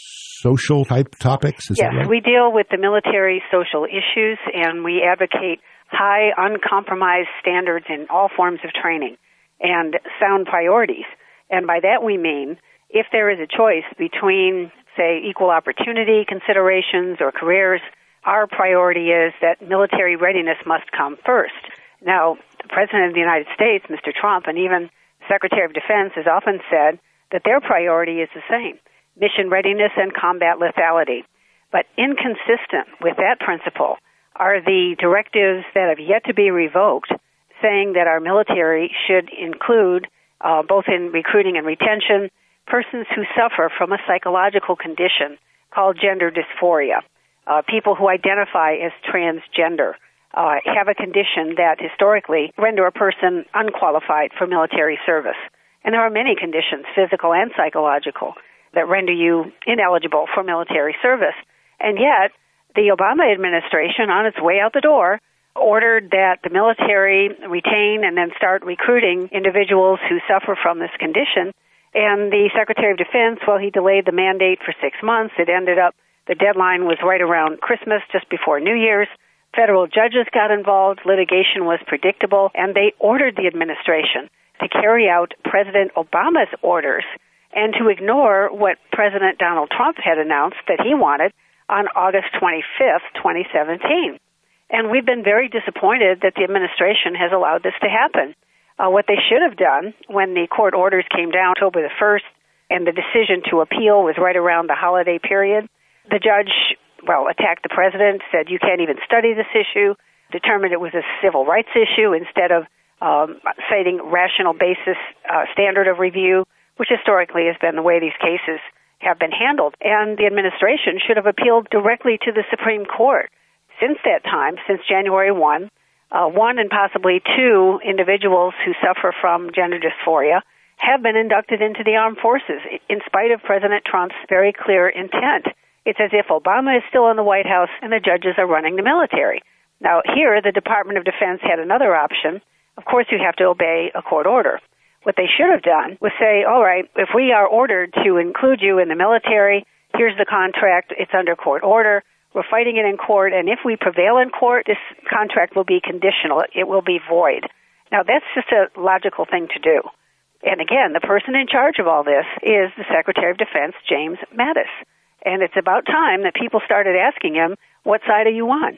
social type topics? Is yes, that right? We deal with the military social issues, and we advocate high, uncompromised standards in all forms of training and sound priorities. And by that we mean if there is a choice between, say, equal opportunity considerations or careers, our priority is that military readiness must come first. Now, the President of the United States, Mister Trump, and even Secretary of Defense has often said that their priority is the same, mission readiness and combat lethality. But inconsistent with that principle are the directives that have yet to be revoked, saying that our military should include, uh, both in recruiting and retention, persons who suffer from a psychological condition called gender dysphoria, uh, people who identify as transgender, uh, have a condition that historically render a person unqualified for military service. And there are many conditions, physical and psychological, that render you ineligible for military service. And yet, the Obama administration, on its way out the door, ordered that the military retain and then start recruiting individuals who suffer from this condition. And the Secretary of Defense, well, he delayed the mandate for six months. It ended up, the deadline was right around Christmas, just before New Year's. Federal judges got involved. Litigation was predictable. And they ordered the administration to carry out President Obama's orders and to ignore what President Donald Trump had announced that he wanted on August twenty-fifth, twenty seventeen. And we've been very disappointed that the administration has allowed this to happen. Uh, what they should have done when the court orders came down October the first and the decision to appeal was right around the holiday period, the judge, well, attacked the president, said you can't even study this issue, determined it was a civil rights issue instead of um, citing rational basis uh, standard of review, which historically has been the way these cases have been handled. And the administration should have appealed directly to the Supreme Court. Since that time, since January first, uh, one and possibly two individuals who suffer from gender dysphoria have been inducted into the armed forces, in spite of President Trump's very clear intent. It's as if Obama is still in the White House and the judges are running the military. Now, here, the Department of Defense had another option. Of course, you have to obey a court order. What they should have done was say, all right, if we are ordered to include you in the military, here's the contract, it's under court order, we're fighting it in court, and if we prevail in court, this contract will be conditional, it will be void. Now, that's just a logical thing to do. And again, the person in charge of all this is the Secretary of Defense, James Mattis. And it's about time that people started asking him, what side are you on?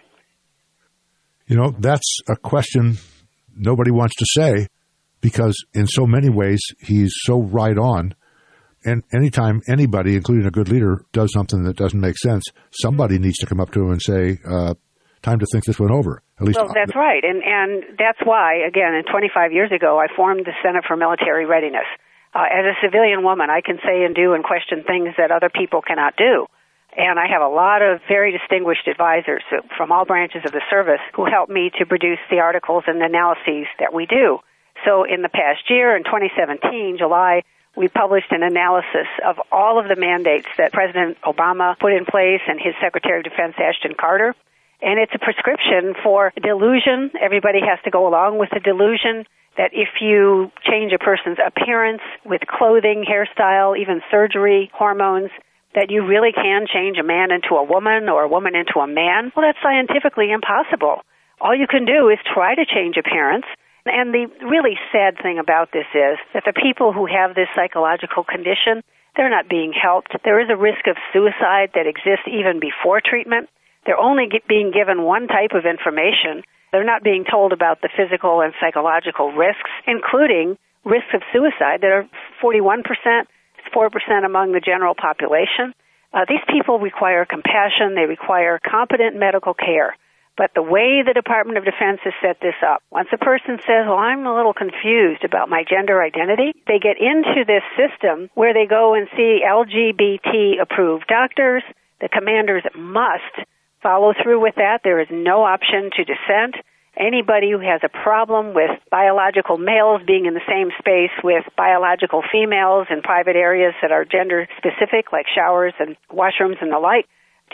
You know, that's a question nobody wants to say, because in so many ways, he's so right on. And anytime anybody, including a good leader, does something that doesn't make sense, somebody needs to come up to him and say, uh, time to think this one over. At least, well, that's right. And, and that's why, again, twenty-five years ago, I formed the Center for Military Readiness. Uh, as a civilian woman, I can say and do and question things that other people cannot do. And I have a lot of very distinguished advisors from all branches of the service who help me to produce the articles and analyses that we do. So in the past year, in twenty seventeen, July, we published an analysis of all of the mandates that President Obama put in place and his Secretary of Defense, Ashton Carter. And it's a prescription for delusion. Everybody has to go along with the delusion that if you change a person's appearance with clothing, hairstyle, even surgery, hormones, that you really can change a man into a woman or a woman into a man. Well, that's scientifically impossible. All you can do is try to change appearance. And the really sad thing about this is that the people who have this psychological condition, they're not being helped. There is a risk of suicide that exists even before treatment. They're only get, being given one type of information. They're not being told about the physical and psychological risks, including risks of suicide that are forty-one percent, four percent among the general population. Uh, these people require compassion. They require competent medical care. But the way the Department of Defense has set this up, once a person says, well, I'm a little confused about my gender identity, they get into this system where they go and see L G B T-approved doctors. The commanders must follow through with that. There is no option to dissent. Anybody who has a problem with biological males being in the same space with biological females in private areas that are gender-specific, like showers and washrooms and the like,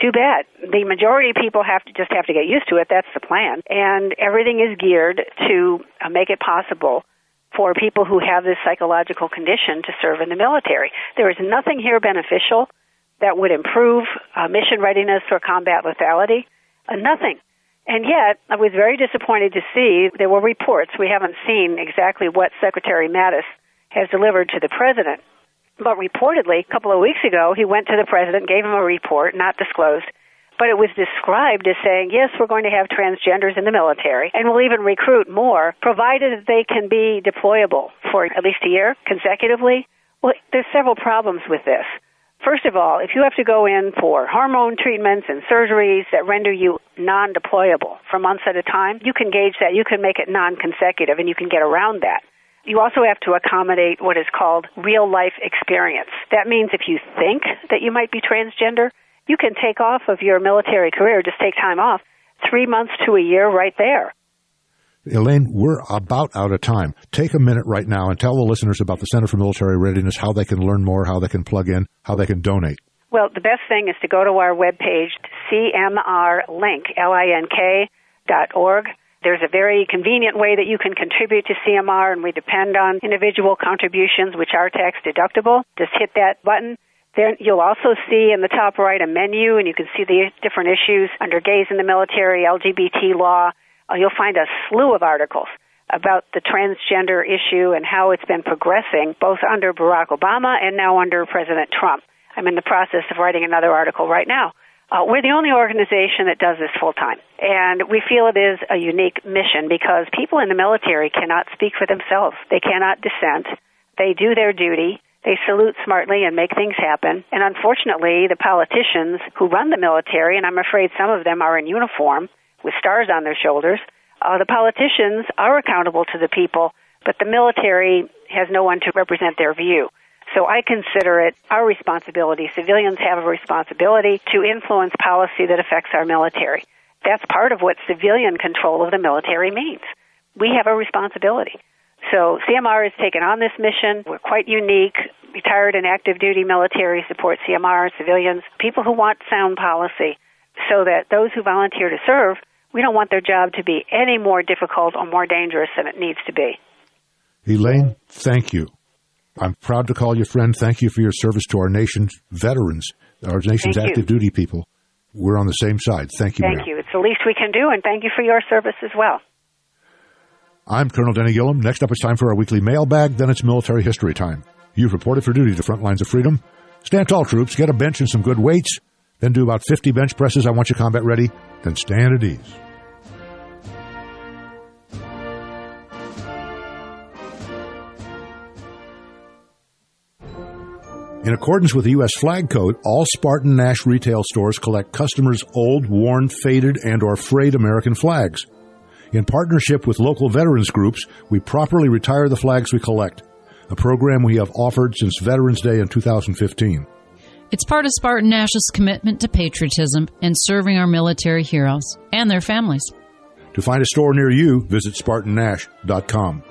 too bad. The majority of people have to just have to get used to it. That's the plan. And everything is geared to uh, make it possible for people who have this psychological condition to serve in the military. There is nothing here beneficial that would improve uh, mission readiness or combat lethality. Uh, nothing. And yet, I was very disappointed to see there were reports. We haven't seen exactly what Secretary Mattis has delivered to the president. But reportedly, a couple of weeks ago, he went to the president, gave him a report, not disclosed, but it was described as saying, yes, we're going to have transgenders in the military, and we'll even recruit more, provided that they can be deployable for at least a year consecutively. Well, there's several problems with this. First of all, if you have to go in for hormone treatments and surgeries that render you non-deployable for months at a time, you can gauge that. You can make it non-consecutive, and you can get around that. You also have to accommodate what is called real-life experience. That means if you think that you might be transgender, you can take off of your military career, just take time off, three months to a year right there. Elaine, we're about out of time. Take a minute right now and tell the listeners about the Center for Military Readiness, how they can learn more, how they can plug in, how they can donate. Well, the best thing is to go to our webpage, C M R link, L I N K dot org. There's a very convenient way that you can contribute to C M R, and we depend on individual contributions, which are tax deductible. Just hit that button. Then you'll also see in the top right a menu, and you can see the different issues under gays in the military, L G B T law. Uh, you'll find a slew of articles about the transgender issue and how it's been progressing, both under Barack Obama and now under President Trump. I'm in the process of writing another article right now. Uh, we're the only organization that does this full-time, and we feel it is a unique mission because people in the military cannot speak for themselves. They cannot dissent. They do their duty. They salute smartly and make things happen. And unfortunately, the politicians who run the military, and I'm afraid some of them are in uniform with stars on their shoulders, uh, the politicians are accountable to the people, but the military has no one to represent their view. So I consider it our responsibility. Civilians have a responsibility to influence policy that affects our military. That's part of what civilian control of the military means. We have a responsibility. So C M R has taken on this mission. We're quite unique. Retired and active duty military support C M R, civilians, people who want sound policy, so that those who volunteer to serve, we don't want their job to be any more difficult or more dangerous than it needs to be. Elaine, thank you. I'm proud to call you friend. Thank you for your service to our nation's veterans, our nation's Thank active you. duty people. We're on the same side. Thank you, Thank ma'am. you. It's the least we can do, and thank you for your service as well. I'm Colonel Denny Gillum. Next up, it's time for our weekly mailbag. Then it's military history time. You've reported for duty to Front Lines of Freedom. Stand tall, troops. Get a bench and some good weights. Then do about fifty bench presses. I want you combat ready. Then stand at ease. In accordance with the U S Flag Code, all Spartan Nash retail stores collect customers' old, worn, faded, and or frayed American flags. In partnership with local veterans groups, we properly retire the flags we collect, a program we have offered since Veterans Day in two thousand fifteen. It's part of Spartan Nash's commitment to patriotism and serving our military heroes and their families. To find a store near you, visit Spartan Nash dot com.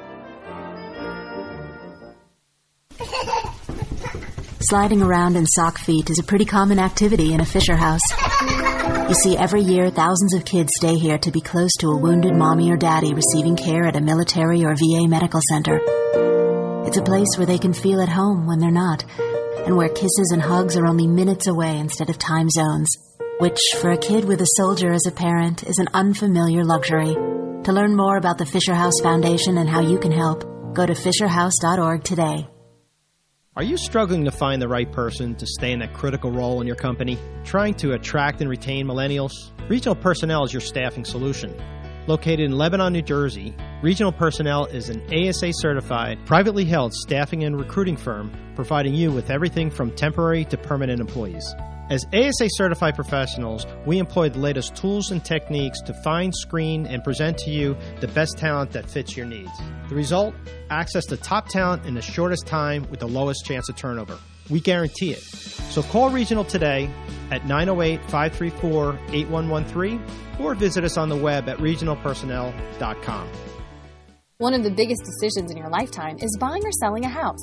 Sliding around in sock feet is a pretty common activity in a Fisher House. You see, every year, thousands of kids stay here to be close to a wounded mommy or daddy receiving care at a military or V A medical center. It's a place where they can feel at home when they're not, and where kisses and hugs are only minutes away instead of time zones, which, for a kid with a soldier as a parent, is an unfamiliar luxury. To learn more about the Fisher House Foundation and how you can help, go to Fisher House dot org today. Are you struggling to find the right person to stay in that critical role in your company? Trying to attract and retain millennials? Regional Personnel is your staffing solution. Located in Lebanon, New Jersey, Regional Personnel is an A S A-certified, privately held staffing and recruiting firm providing you with everything from temporary to permanent employees. As A S A-certified professionals, we employ the latest tools and techniques to find, screen, and present to you the best talent that fits your needs. The result? Access to top talent in the shortest time with the lowest chance of turnover. We guarantee it. So call Regional today at nine oh eight, five three four, eight one one three or visit us on the web at regional personnel dot com. One of the biggest decisions in your lifetime is buying or selling a house.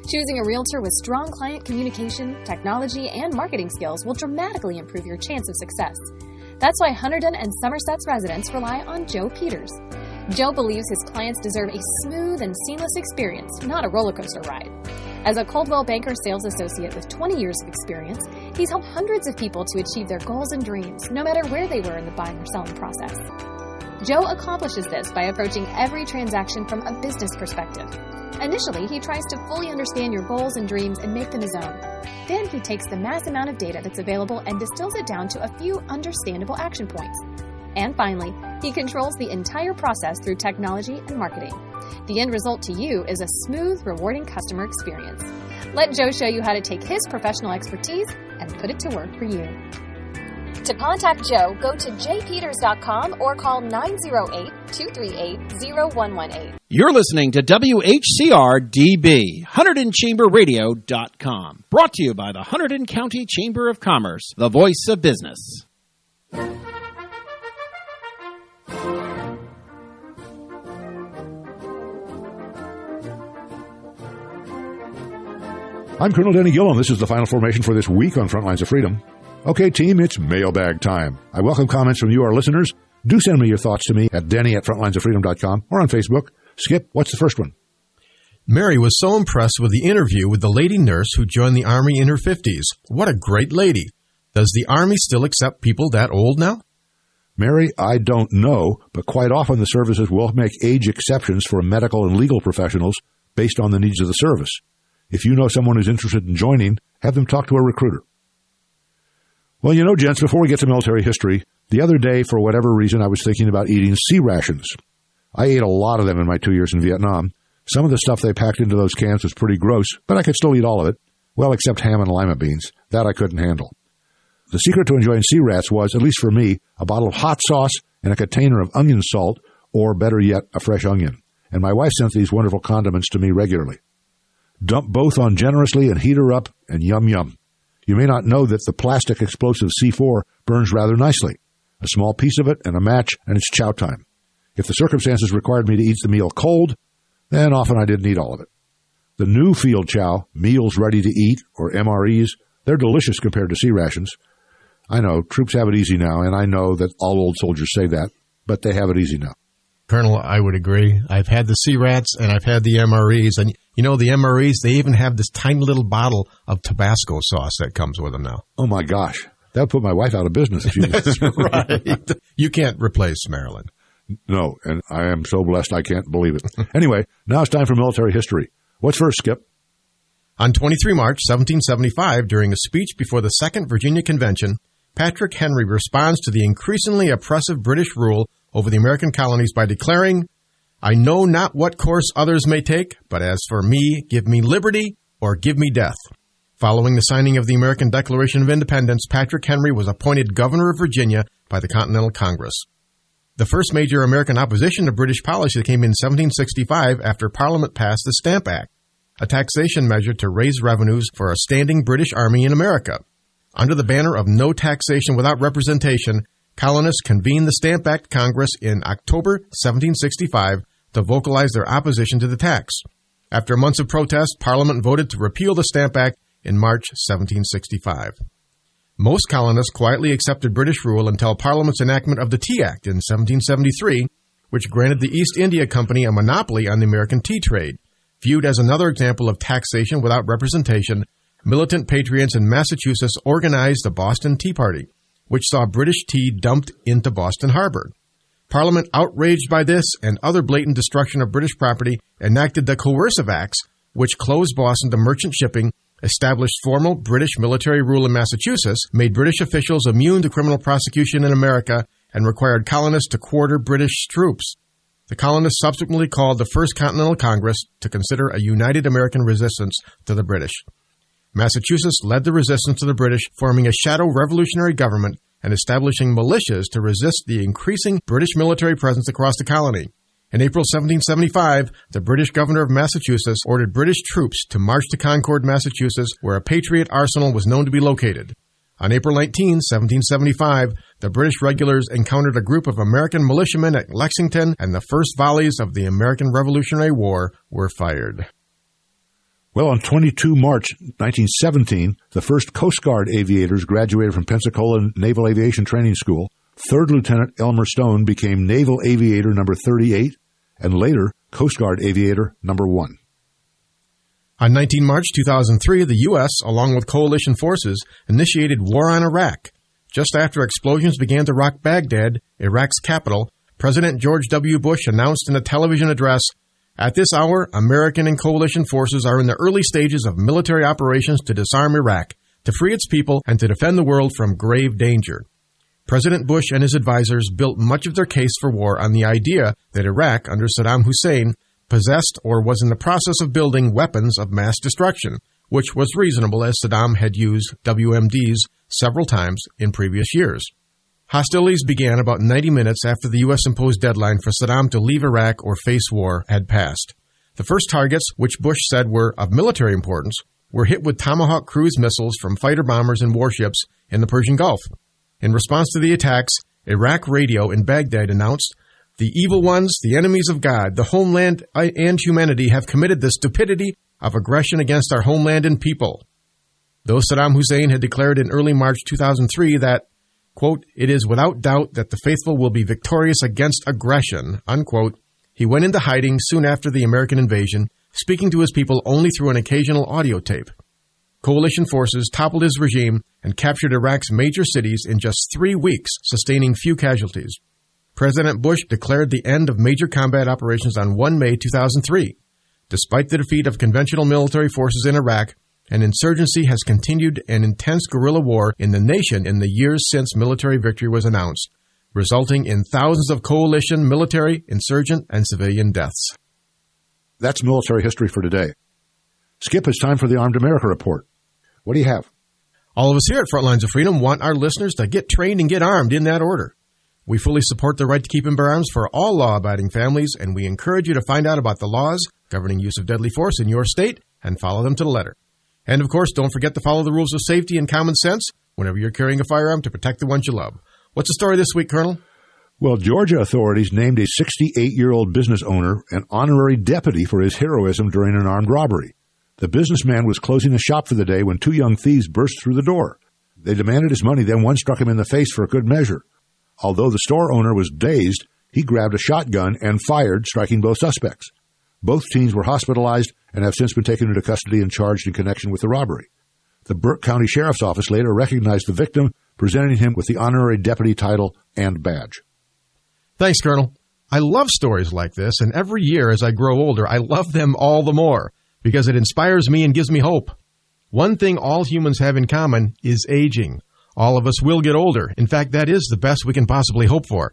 Choosing a realtor with strong client communication, technology, and marketing skills will dramatically improve your chance of success. That's why Hunterdon and Somerset's residents rely on Joe Peters. Joe believes his clients deserve a smooth and seamless experience, not a roller coaster ride. As a Coldwell Banker sales associate with twenty years of experience, he's helped hundreds of people to achieve their goals and dreams, no matter where they were in the buying or selling process. Joe accomplishes this by approaching every transaction from a business perspective. Initially, he tries to fully understand your goals and dreams and make them his own. Then he takes the mass amount of data that's available and distills it down to a few understandable action points. And finally, he controls the entire process through technology and marketing. The end result to you is a smooth, rewarding customer experience. Let Joe show you how to take his professional expertise and put it to work for you. To contact Joe, go to j peters dot com or call nine oh eight, two three eight, oh one one eight. You're listening to W H C R D B, Hunterdon Chamber Radio dot com. Brought to you by the Hunterdon County Chamber of Commerce, the voice of business. I'm Colonel Denny Gillum. This is the final formation for this week on Frontlines of Freedom. Okay, team, it's mailbag time. I welcome comments from you, our listeners. Do send me your thoughts to me at denny at frontlines of freedom dot com or on Facebook. Skip, what's the first one? Mary was so impressed with the interview with the lady nurse who joined the Army in her fifties. What a great lady. Does the Army still accept people that old now? Mary, I don't know, but quite often the services will make age exceptions for medical and legal professionals based on the needs of the service. If you know someone who's interested in joining, have them talk to a recruiter. Well, you know, gents, before we get to military history, the other day, for whatever reason, I was thinking about eating C rations. I ate a lot of them in my two years in Vietnam. Some of the stuff they packed into those cans was pretty gross, but I could still eat all of it. Well, except ham and lima beans. That I couldn't handle. The secret to enjoying C rats was, at least for me, a bottle of hot sauce and a container of onion salt, or better yet, a fresh onion. And my wife sent these wonderful condiments to me regularly. Dump both on generously and heat her up, and yum yum. You may not know that the plastic explosive C four burns rather nicely. A small piece of it and a match, and it's chow time. If the circumstances required me to eat the meal cold, then often I didn't eat all of it. The new field chow, meals ready to eat, or M R Es, they're delicious compared to C rations. I know, troops have it easy now, and I know that all old soldiers say that, but they have it easy now. Colonel, I would agree. I've had the C-Rats and I've had the M R Es. And, you know, the M R Es, they even have this tiny little bottle of Tabasco sauce that comes with them now. Oh, my gosh. That would put my wife out of business. If you That's right. You can't replace Maryland. No, and I am so blessed I can't believe it. Anyway, now it's time for military history. What's first, Skip? On the twenty-third of March, seventeen seventy-five, during a speech before the Second Virginia Convention, Patrick Henry responds to the increasingly oppressive British rule over the American colonies by declaring, "I know not what course others may take, but as for me, give me liberty or give me death." Following the signing of the American Declaration of Independence, Patrick Henry was appointed governor of Virginia by the Continental Congress. The first major American opposition to British policy came in seventeen sixty-five after Parliament passed the Stamp Act, a taxation measure to raise revenues for a standing British army in America. Under the banner of no taxation without representation, colonists convened the Stamp Act Congress in October seventeen sixty-five to vocalize their opposition to the tax. After months of protest, Parliament voted to repeal the Stamp Act in March seventeen sixty-five. Most colonists quietly accepted British rule until Parliament's enactment of the Tea Act in seventeen seventy-three, which granted the East India Company a monopoly on the American tea trade. Viewed as another example of taxation without representation, militant patriots in Massachusetts organized the Boston Tea Party, which saw British tea dumped into Boston Harbor. Parliament, outraged by this and other blatant destruction of British property, enacted the Coercive Acts, which closed Boston to merchant shipping, established formal British military rule in Massachusetts, made British officials immune to criminal prosecution in America, and required colonists to quarter British troops. The colonists subsequently called the First Continental Congress to consider a united American resistance to the British. Massachusetts led the resistance to the British, forming a shadow revolutionary government and establishing militias to resist the increasing British military presence across the colony. In April seventeen seventy-five, the British governor of Massachusetts ordered British troops to march to Concord, Massachusetts, where a Patriot arsenal was known to be located. On April nineteenth, seventeen seventy-five, the British regulars encountered a group of American militiamen at Lexington, and the first volleys of the American Revolutionary War were fired. Well, on the twenty-second of March, nineteen seventeen, the first Coast Guard aviators graduated from Pensacola Naval Aviation Training School. Third Lieutenant Elmer Stone became Naval Aviator number thirty-eight, and later Coast Guard Aviator number one. On the nineteenth of March two thousand three, the U S, along with coalition forces, initiated war on Iraq. Just after explosions began to rock Baghdad, Iraq's capital, President George W. Bush announced in a television address, "At this hour, American and coalition forces are in the early stages of military operations to disarm Iraq, to free its people, and to defend the world from grave danger." President Bush and his advisors built much of their case for war on the idea that Iraq, under Saddam Hussein, possessed or was in the process of building weapons of mass destruction, which was reasonable as Saddam had used W M Ds several times in previous years. Hostilities began about ninety minutes after the U S imposed deadline for Saddam to leave Iraq or face war had passed. The first targets, which Bush said were of military importance, were hit with Tomahawk cruise missiles from fighter bombers and warships in the Persian Gulf. In response to the attacks, Iraq radio in Baghdad announced, "The evil ones, the enemies of God, the homeland and humanity have committed the stupidity of aggression against our homeland and people." Though Saddam Hussein had declared in early March two thousand three that, quote, "It is without doubt that the faithful will be victorious against aggression," unquote, he went into hiding soon after the American invasion, speaking to his people only through an occasional audio tape. Coalition forces toppled his regime and captured Iraq's major cities in just three weeks, sustaining few casualties. President Bush declared the end of major combat operations on the first of May two thousand three. Despite the defeat of conventional military forces in Iraq, an insurgency has continued an intense guerrilla war in the nation in the years since military victory was announced, resulting in thousands of coalition, military, insurgent, and civilian deaths. That's military history for today. Skip, it's time for the Armed America Report. What do you have? All of us here at Frontlines of Freedom want our listeners to get trained and get armed in that order. We fully support the right to keep and bear arms for all law-abiding families, and we encourage you to find out about the laws governing use of deadly force in your state and follow them to the letter. And, of course, don't forget to follow the rules of safety and common sense whenever you're carrying a firearm to protect the ones you love. What's the story this week, Colonel? Well, Georgia authorities named a sixty-eight-year-old business owner an honorary deputy for his heroism during an armed robbery. The businessman was closing a shop for the day when two young thieves burst through the door. They demanded his money, then one struck him in the face for good measure. Although the store owner was dazed, he grabbed a shotgun and fired, striking both suspects. Both teens were hospitalized and have since been taken into custody and charged in connection with the robbery. The Burke County Sheriff's Office later recognized the victim, presenting him with the honorary deputy title and badge. Thanks, Colonel. I love stories like this, and every year as I grow older, I love them all the more because it inspires me and gives me hope. One thing all humans have in common is aging. All of us will get older. In fact, that is the best we can possibly hope for.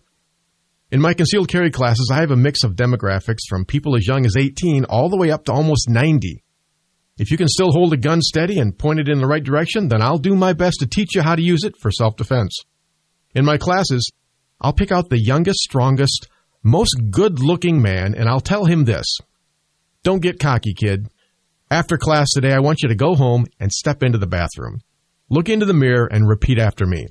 In my concealed carry classes, I have a mix of demographics from people as young as eighteen all the way up to almost ninety. If you can still hold a gun steady and point it in the right direction, then I'll do my best to teach you how to use it for self-defense. In my classes, I'll pick out the youngest, strongest, most good-looking man, and I'll tell him this. Don't get cocky, kid. After class today, I want you to go home and step into the bathroom. Look into the mirror and repeat after me.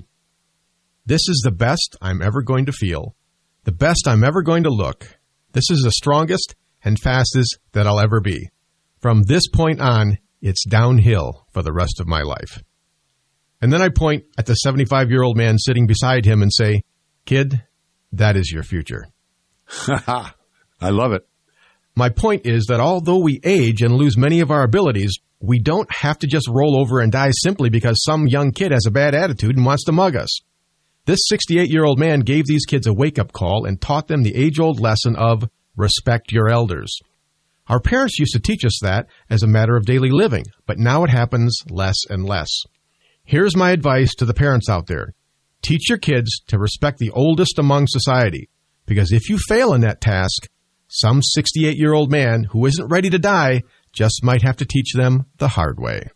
This is the best I'm ever going to feel. The best I'm ever going to look. This is the strongest and fastest that I'll ever be. From this point on, it's downhill for the rest of my life. And then I point at the seventy-five-year-old man sitting beside him and say, kid, that is your future. I love it. My point is that although we age and lose many of our abilities, we don't have to just roll over and die simply because some young kid has a bad attitude and wants to mug us. This sixty-eight-year-old man gave these kids a wake-up call and taught them the age-old lesson of respect your elders. Our parents used to teach us that as a matter of daily living, but now it happens less and less. Here's my advice to the parents out there. Teach your kids to respect the oldest among society, because if you fail in that task, some sixty-eight-year-old man who isn't ready to die just might have to teach them the hard way.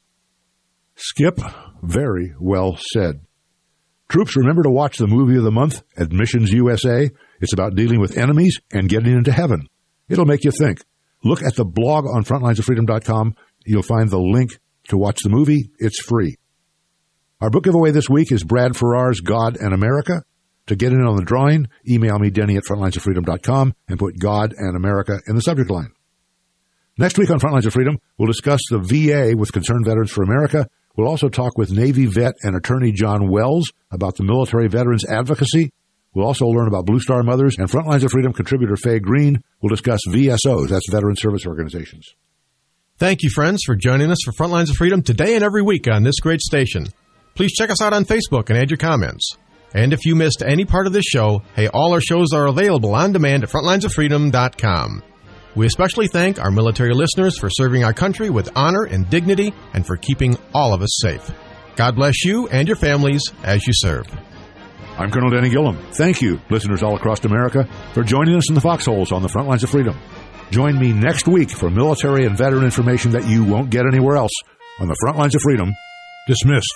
Skip, very well said. Troops, remember to watch the movie of the month, Admissions U S A. It's about dealing with enemies and getting into heaven. It'll make you think. Look at the blog on frontlines of freedom dot com. You'll find the link to watch the movie. It's free. Our book giveaway this week is Brad Farrar's God and America. To get in on the drawing, email me, Denny, at frontlines of freedom dot com, and put God and America in the subject line. Next week on Frontlines of Freedom, we'll discuss the V A with Concerned Veterans for America. We'll also talk with Navy vet and attorney John Wells about the military veterans advocacy. We'll also learn about Blue Star Mothers, and Frontlines of Freedom contributor Faye Green will discuss V S Os, that's Veteran Service Organizations. Thank you, friends, for joining us for Frontlines of Freedom today and every week on this great station. Please check us out on Facebook and add your comments. And if you missed any part of this show, hey, all our shows are available on demand at frontlines of freedom dot com. We especially thank our military listeners for serving our country with honor and dignity and for keeping all of us safe. God bless you and your families as you serve. I'm Colonel Danny Gillum. Thank you, listeners all across America, for joining us in the foxholes on the Frontlines of Freedom. Join me next week for military and veteran information that you won't get anywhere else on the Frontlines of Freedom. Dismissed.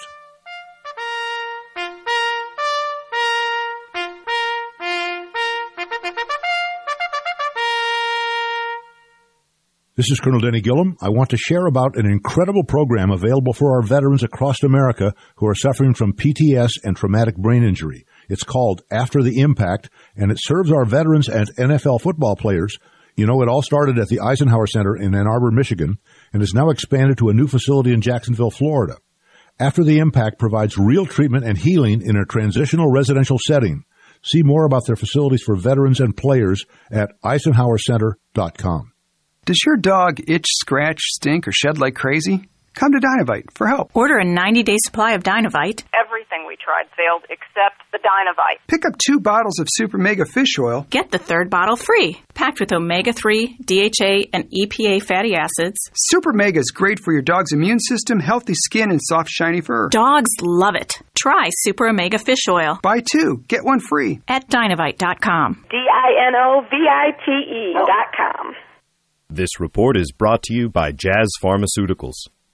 This is Colonel Denny Gillum. I want to share about an incredible program available for our veterans across America who are suffering from P T S and traumatic brain injury. It's called After the Impact, and it serves our veterans and N F L football players. You know, it all started at the Eisenhower Center in Ann Arbor, Michigan, and is now expanded to a new facility in Jacksonville, Florida. After the Impact provides real treatment and healing in a transitional residential setting. See more about their facilities for veterans and players at eisenhower center dot com. Does your dog itch, scratch, stink, or shed like crazy? Come to Dynovite for help. Order a ninety-day supply of Dynovite. Everything we tried failed except the Dynovite. Pick up two bottles of Super Mega Fish Oil. Get the third bottle free. Packed with omega three, D H A, and E P A fatty acids. Super Mega is great for your dog's immune system, healthy skin, and soft, shiny fur. Dogs love it. Try Super Omega Fish Oil. Buy two, get one free. At Dynovite dot com. D I N O V I T E dot com. This report is brought to you by Jazz Pharmaceuticals.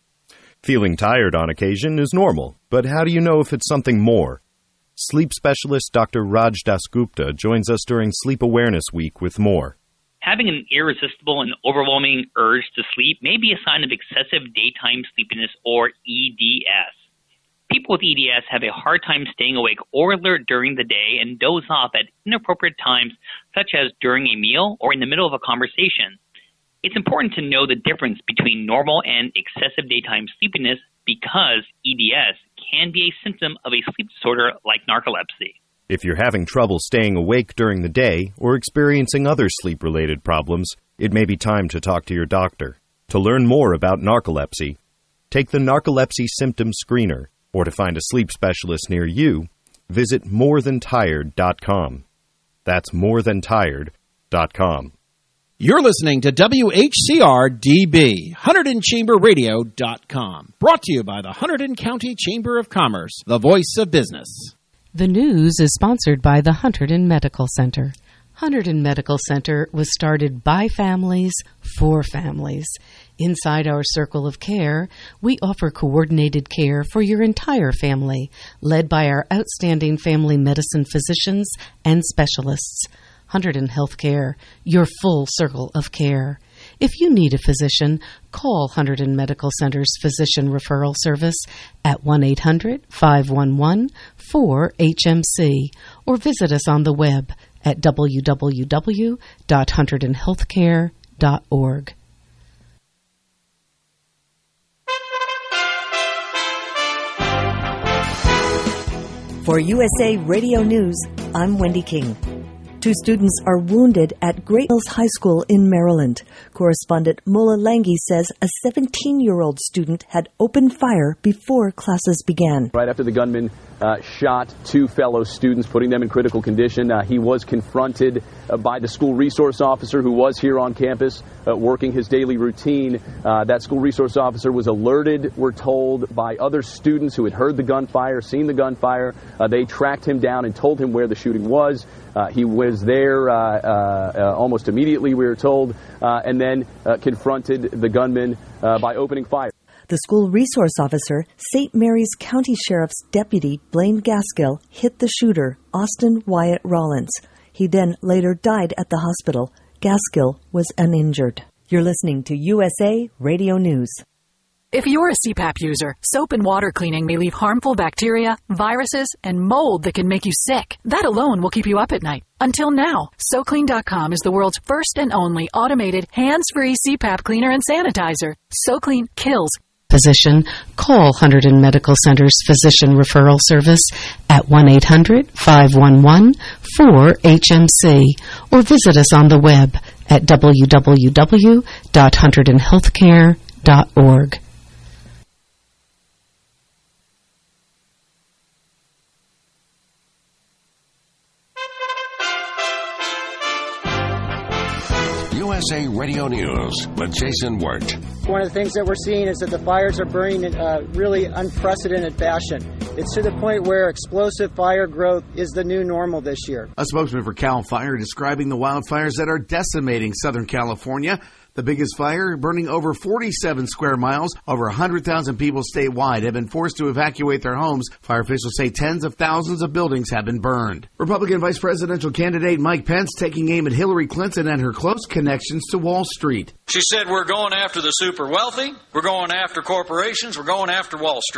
Feeling tired on occasion is normal, but how do you know if it's something more? Sleep specialist Doctor Raj Dasgupta joins us during Sleep Awareness Week with more. Having an irresistible and overwhelming urge to sleep may be a sign of excessive daytime sleepiness, or E D S. People with E D S have a hard time staying awake or alert during the day and doze off at inappropriate times, such as during a meal or in the middle of a conversation. It's important to know the difference between normal and excessive daytime sleepiness because E D S can be a symptom of a sleep disorder like narcolepsy. If you're having trouble staying awake during the day or experiencing other sleep-related problems, it may be time to talk to your doctor. To learn more about narcolepsy, take the Narcolepsy Symptom Screener, or to find a sleep specialist near you, visit more than tired dot com. That's more than tired dot com. You're listening to W H C R D B, Hunterdon Chamber Radio dot com. Brought to you by the Hunterdon County Chamber of Commerce, the voice of business. The news is sponsored by the Hunterdon Medical Center. Hunterdon Medical Center was started by families for families. Inside our circle of care, we offer coordinated care for your entire family, led by our outstanding family medicine physicians and specialists. Hunterdon Healthcare, your full circle of care. If you need a physician, call Hunterdon Medical Center's Physician Referral Service at one eight hundred, five one one, four H M C or visit us on the web at w w w dot hunterdon healthcare dot org. For U S A Radio News, I'm Wendy King. Two students are wounded at Great Mills High School in Maryland. Correspondent Mola Langi says a seventeen-year-old student had opened fire before classes began. Right after the gunman uh, shot two fellow students, putting them in critical condition, uh, he was confronted uh, by the school resource officer who was here on campus uh, working his daily routine. Uh, that school resource officer was alerted, we're told, by other students who had heard the gunfire, seen the gunfire. Uh, they tracked him down and told him where the shooting was. Uh, he was there uh, uh, uh, almost immediately, we were told, uh, and then uh, confronted the gunman uh, by opening fire. The school resource officer, Saint Mary's County Sheriff's Deputy Blaine Gaskill, hit the shooter, Austin Wyatt Rollins. He then later died at the hospital. Gaskill was uninjured. You're listening to U S A Radio News. If you're a C PAP user, soap and water cleaning may leave harmful bacteria, viruses, and mold that can make you sick. That alone will keep you up at night. Until now, So Clean dot com is the world's first and only automated, hands-free C PAP cleaner and sanitizer. SoClean kills. Physician, call Hunterdon Medical Center's Physician Referral Service at one eight hundred, five one one, four H M C or visit us on the web at w w w dot hunterdon healthcare dot org. U S A Radio News with Jason Wirt. One of the things that we're seeing is that the fires are burning in a really unprecedented fashion. It's to the point where explosive fire growth is the new normal this year. A spokesman for CAL FIRE describing the wildfires that are decimating Southern California. The biggest fire, burning over forty-seven square miles. Over one hundred thousand people statewide have been forced to evacuate their homes. Fire officials say tens of thousands of buildings have been burned. Republican vice presidential candidate Mike Pence taking aim at Hillary Clinton and her close connections to Wall Street. She said, we're going after the super wealthy, we're going after corporations, we're going after Wall Street.